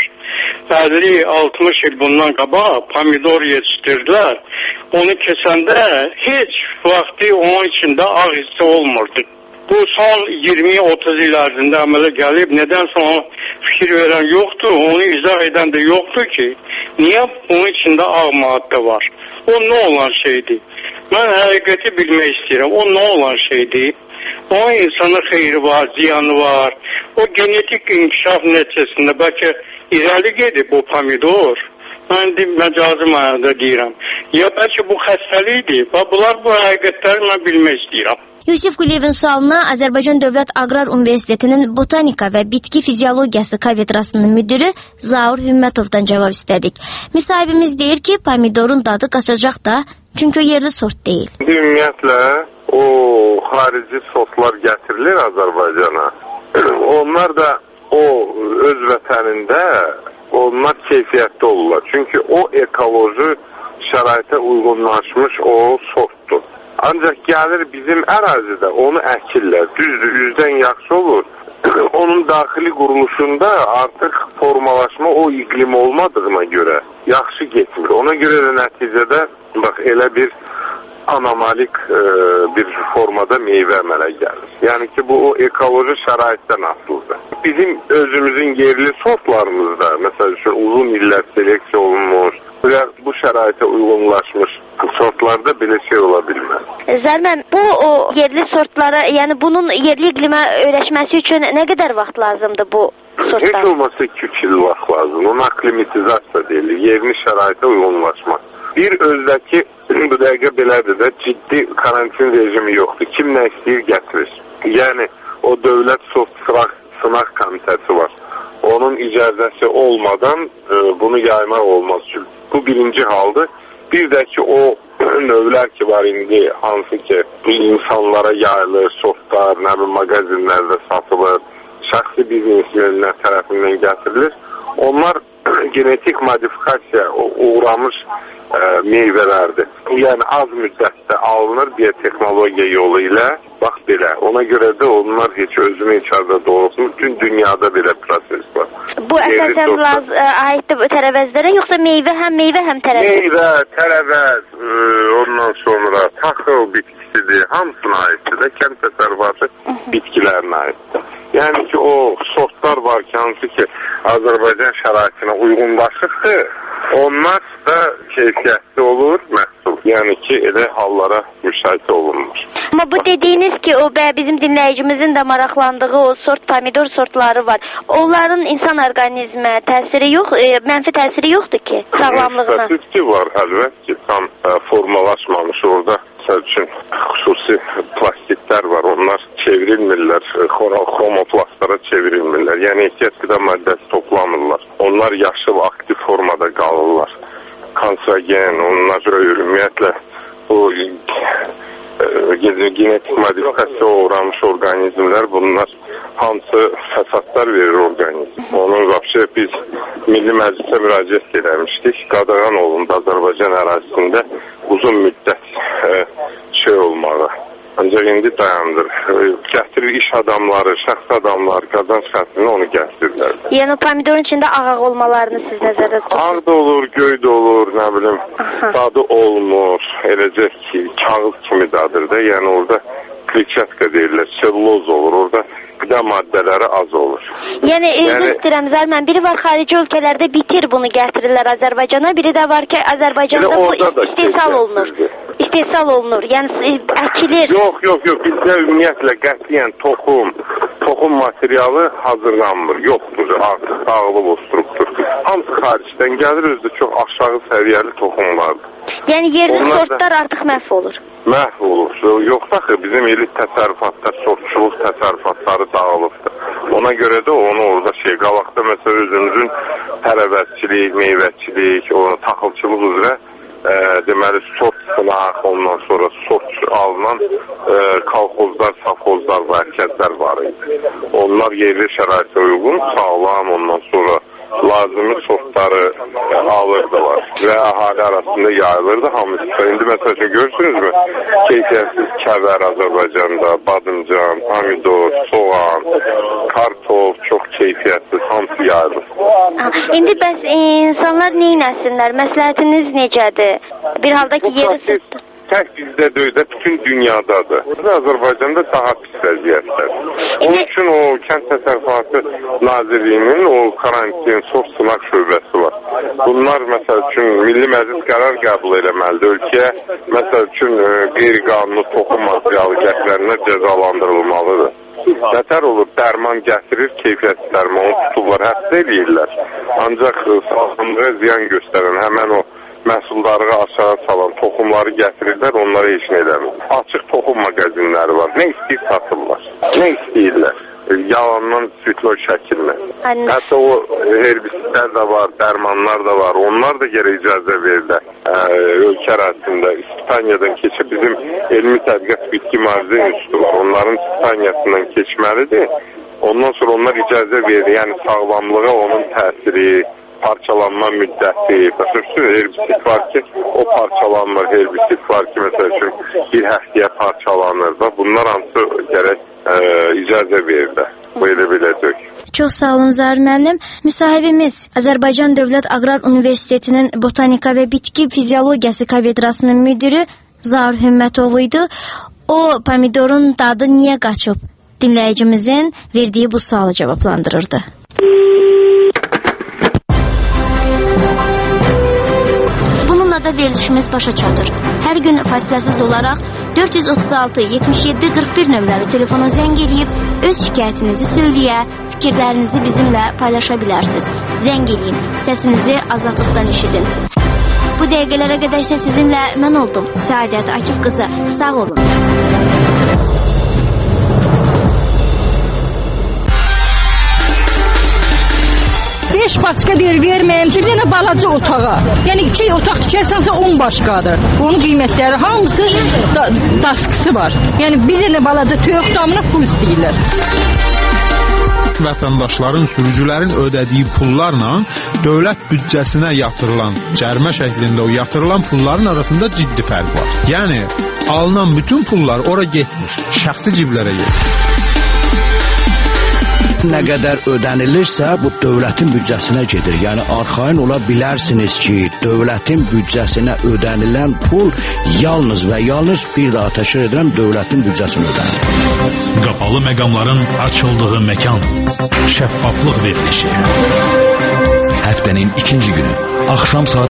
S9: 50-60 il bundan qabaq pomidor yetişdirdilər. Onu keçəndə heç vaxtı onun içində ağ hissə olmurdu. Bu son 20-30 il ərzində əmələ gəlib, nədənsə ona fikir verən yoxdur, onu izah edən də yoxdur ki, niyə bunun içində ağ maddə var? O nə olan şeydir? Mən həqiqəti bilmək istəyirəm, o nə olan şeydir? O insana xeyri var, ziyanı var. O genetik inkişaf nəticəsində bəlkə irəli gedib o pomidor. Mən məcazi mənada deyirəm. Ya bəlkə bu xəstəlikdir. Bunlar bu həqiqətləri mən bilmək istəyirəm.
S6: Yusif Quliyevin sualına Azərbaycan Dövlət Aqrar Universitetinin Botanika və Bitki Fiziologiyası kafedrasının müdürü Zaur Hümmətovdan cavab istədik. Müsahibimiz deyir ki, pomidorun dadı qaçacaq da, çünki o yerli sort deyil.
S7: Ümumiyyətlə, o xarici soslar gətirilir Azərbaycana. Onlar da o öz vətənində onlar keyfiyyətli olurlar. Çünki o ekoloji şəraitə uyğunlaşmış o sortdur. Ancaq gəlir bizim ərazidə onu əkirlər. Düzdür, üzdən yaxşı olur. Onun daxili quruluşunda artıq formalaşma o iqlim olmadığına görə yaxşı getmir. Ona görə də nəticədə bax elə bir anomalik bir formada meyvə əmələ gəlir. Yəni ki, bu o ekoloji şəraitdən asılıdır. Bizim özümüzün yerli sortlarımızda, məsəl üçün uzun illər seleksiya olunmuş və bu şəraitə uyğunlaşmış sortlarda belə şey ola bilməz.
S4: Zərmən, bu o yerli sortlara, yəni bunun yerli iqlimə öyrəşməsi üçün nə qədər vaxt lazımdır bu sortlar?
S7: Heç olmasa 2-3 il vaxt lazım. Ona aklimatizasiya deyilir, yerli şəraitə uyğunlaşmaq. Bir özdəki bu dəqiqə belədir də ciddi karantin rejimi yoxdur. Kim nə istəyir gətirir. Yəni o dövlət sort sınaq komitəsi var. Onun icazəsi olmadan bunu yaymaq olmaz. Çünki bu birinci haldır. Bir də ki o növlər ki var indi hansı ki insanlara yayılır, sortlar, nə bilim mağazinlərdə satılır, şəxsi biznesmenlər tərəfindən gətirilir. Onlar genetik modifikasiya uğramış meyvələrdir. Yəni az müddətdə alınır biotexnologiya yolu ilə. Bax belə. Ona görə də onlar heç özünü içəridə doğursun. Bütün dünyada belə proses var.
S4: Bu əsasən aiddir tərəvəzlərə, yoxsa meyvə həm tərəvəz?
S7: Meyvə, tərəvəz, ondan sonra taxıl bitkisidir. Hamısına aiddir də. Kənd təsərrüfatı bitkilərinə aiddir. Yəni ki, o sortlar var ki, hansı ki, Azərbaycan şəraitinə uyğunlaşıqdır. Onlar da keyfiyyətli olur, məhsul. Yəni ki, elə hallara müşahidə olunmur.
S4: Amma bu dediyiniz ki, o bizim dinləyicimizin də maraqlandığı o sort pomidor sortları var. Onların insan orqanizmə təsiri yox, mənfi təsiri yoxdur ki, sağlamlığına?
S7: Statistik var, əlbət ki, tam formalaşmamış orada. Məsəl üçün xüsusi plastiklər var, onlar çevrilmirlər, xromoplastlara çevrilmirlər. Yəni ehtiyac qida maddəsi toplamırlar. Onlar yaşıl, aktiv formada qalırlar. Kanserogen, onlar ümumiyyətlə bu genetik modifikasiya uğramış orqanizmlər, bunlar hansı fəsadlar verir orqanizm. Onun vəbşə biz Milli Məclisə müraciət eləmişdik. Qadağan olundu Azərbaycan ərazisində uzun müddət şey olmağı. Ancaq indi dayandır. Gətirir iş adamları, şəxs adamları, qazanc xətrini onu gətirirlər.
S4: Yəni pomidorun içində ağ olmalarını siz nəzərdə tutursunuz?
S7: Ağ da olur, göy də olur, nə bilim, dadı olmur. Eləcək ki, kağız kimi dadır da. Yəni orada kletçatka deyirlər, selluloz olur. Orada qida maddələri az olur.
S4: Yəni özür istəyirəm Zərmən, biri var xarici ölkələrdə bitir bunu gətirirlər Azərbaycana, biri də var ki, Azərbaycanda bu istehsal olunur. Yəni əkilir.
S7: Yox, bizdə ümumiyyətlə qətiyyən toxum materialı hazırlanmır. Yoxdur, artıq dağılıb o struktur. Hamısı xaricdən gəlir, özü çox aşağı səviyyəli toxumlardır.
S4: Yəni yerli sortlar artıq məhv olur.
S7: Məhv olur. Yoxsa ki, bizim elit təsərrüfatlar, sortçuluq təsərrüfatları dağılıbdır. Ona görə də onu orada qabaqda məsələn özümüzün tərəvəzçilik, meyvəçilik, taxılçılıq üzrə deməli sort sınaq, ondan sonra sort alınan kolxozlar, safxozlar və mərkəzlər var idi. Onlar yerli şəraitə uyğun, sağlam, ondan sonra lazımi sortları alırdılar və əhali arasında yayılırdı hamısı. İndi məsəl üçün görürsünüzmü? Keyfiyyətsiz kəvər Azərbaycanda, badımcan, pomidor, soğan, kartof, çox keyfiyyətsiz hamısı yayılır.
S4: İndi bəs insanlar neynəsinlər? Məsləhətiniz necədir? Bir halda ki yeri sortdur.
S7: Tək bizdə deyil də, bütün dünyadadır. Azərbaycanda daha pis vəziyyətlər. Onun üçün o Kənd Təsərrüfatı Nazirliyinin o karantin sort sınaq şöbəsi var. Bunlar məsəl üçün Milli Məclis qərar qəbul eləməlidir. Ölkəyə məsəl üçün qeyri-qanuni toxum materialı gətirənlər cəzalandırılmalıdır. Nətər olur, dərman gətirir, keyfiyyətli dərmanı tutublar, həbs eləyirlər. Ancaq sağlamlığa ziyan göstərən həmən o məhsulları aşağı salan toxumları gətirirlər, onlara heç nə eləmir. Açıq toxum mağazinləri var. Nə istəyir satırlar. Nə istəyirlər? Yalandan sütloj şəkillə. Hətta o herbisitlər də var, dərmanlar da var. Onlar da gərək icazə verirlər. Ölkə ərazisində İspaniyadan keçib bizim elmi tədqiqat bitki mühafizə institutu var. Onların İspaniyasından keçməlidir. Ondan sonra onlar icazə verir. Yəni sağlamlığa onun təsiri, parçalanma müddəti, məsələn, herbisit var ki, o parçalanmır, herbisit var ki, məsələn, bir həftəyə parçalanır da, bunlar hamısı gərək icazə verirlər. Bu elə biləcək.
S6: Çox sağ olun Zahir müəllim. Müsahibimiz Azərbaycan Dövlət Aqrar Universitetinin Botanika və Bitki Fiziologiyası kafedrasının müdiri Zaur Hümmətov idi. O pomidorun dadı niyə qaçıb? Dinləyicimizin verdiyi bu sualı cavablandırırdı. Bununla da verilişimiz başa çatır. Hər gün fasiləsiz olaraq 436 77 41 nömrəli telefona zəng eləyib öz şikayətinizi söyləyə, fikirlərinizi bizimlə paylaşa bilərsiniz. Zəng eləyin, səsinizi azadlıqdan eşidin. Bu dəqiqələrə qədər isə sizinlə mən oldum. Səadət Akif qızı. Sağ olun.
S10: Beş başqa deyir verməyim ki, yenə balaca otağa. Yəni 2 otaq tikərsənsə 10 başqadır. Onun qiymətləri hamısı daskısı var. Yəni bir dənə balaca toyuq damına pul istəyirlər.
S12: Vətəndaşların, sürücülərin ödədiyi pullarla dövlət büdcəsinə yatırılan, cərimə şəklində o yatırılan pulların arasında ciddi fərq var. Yəni alınan bütün pullar ora getmir, şəxsi ciblərə gedir.
S24: Nə qədər ödənilirsə, bu dövlətin büdcəsinə gedir. Yəni arxayın ola bilərsiniz ki, dövlətin büdcəsinə ödənilən pul yalnız və yalnız bir daha təkrar edirəm, dövlətin büdcəsinə ödənilir.
S13: Qapalı məqamların açıldığı məkan. Şəffaflıq verilişi.
S14: Həftənin ikinci günü axşam saat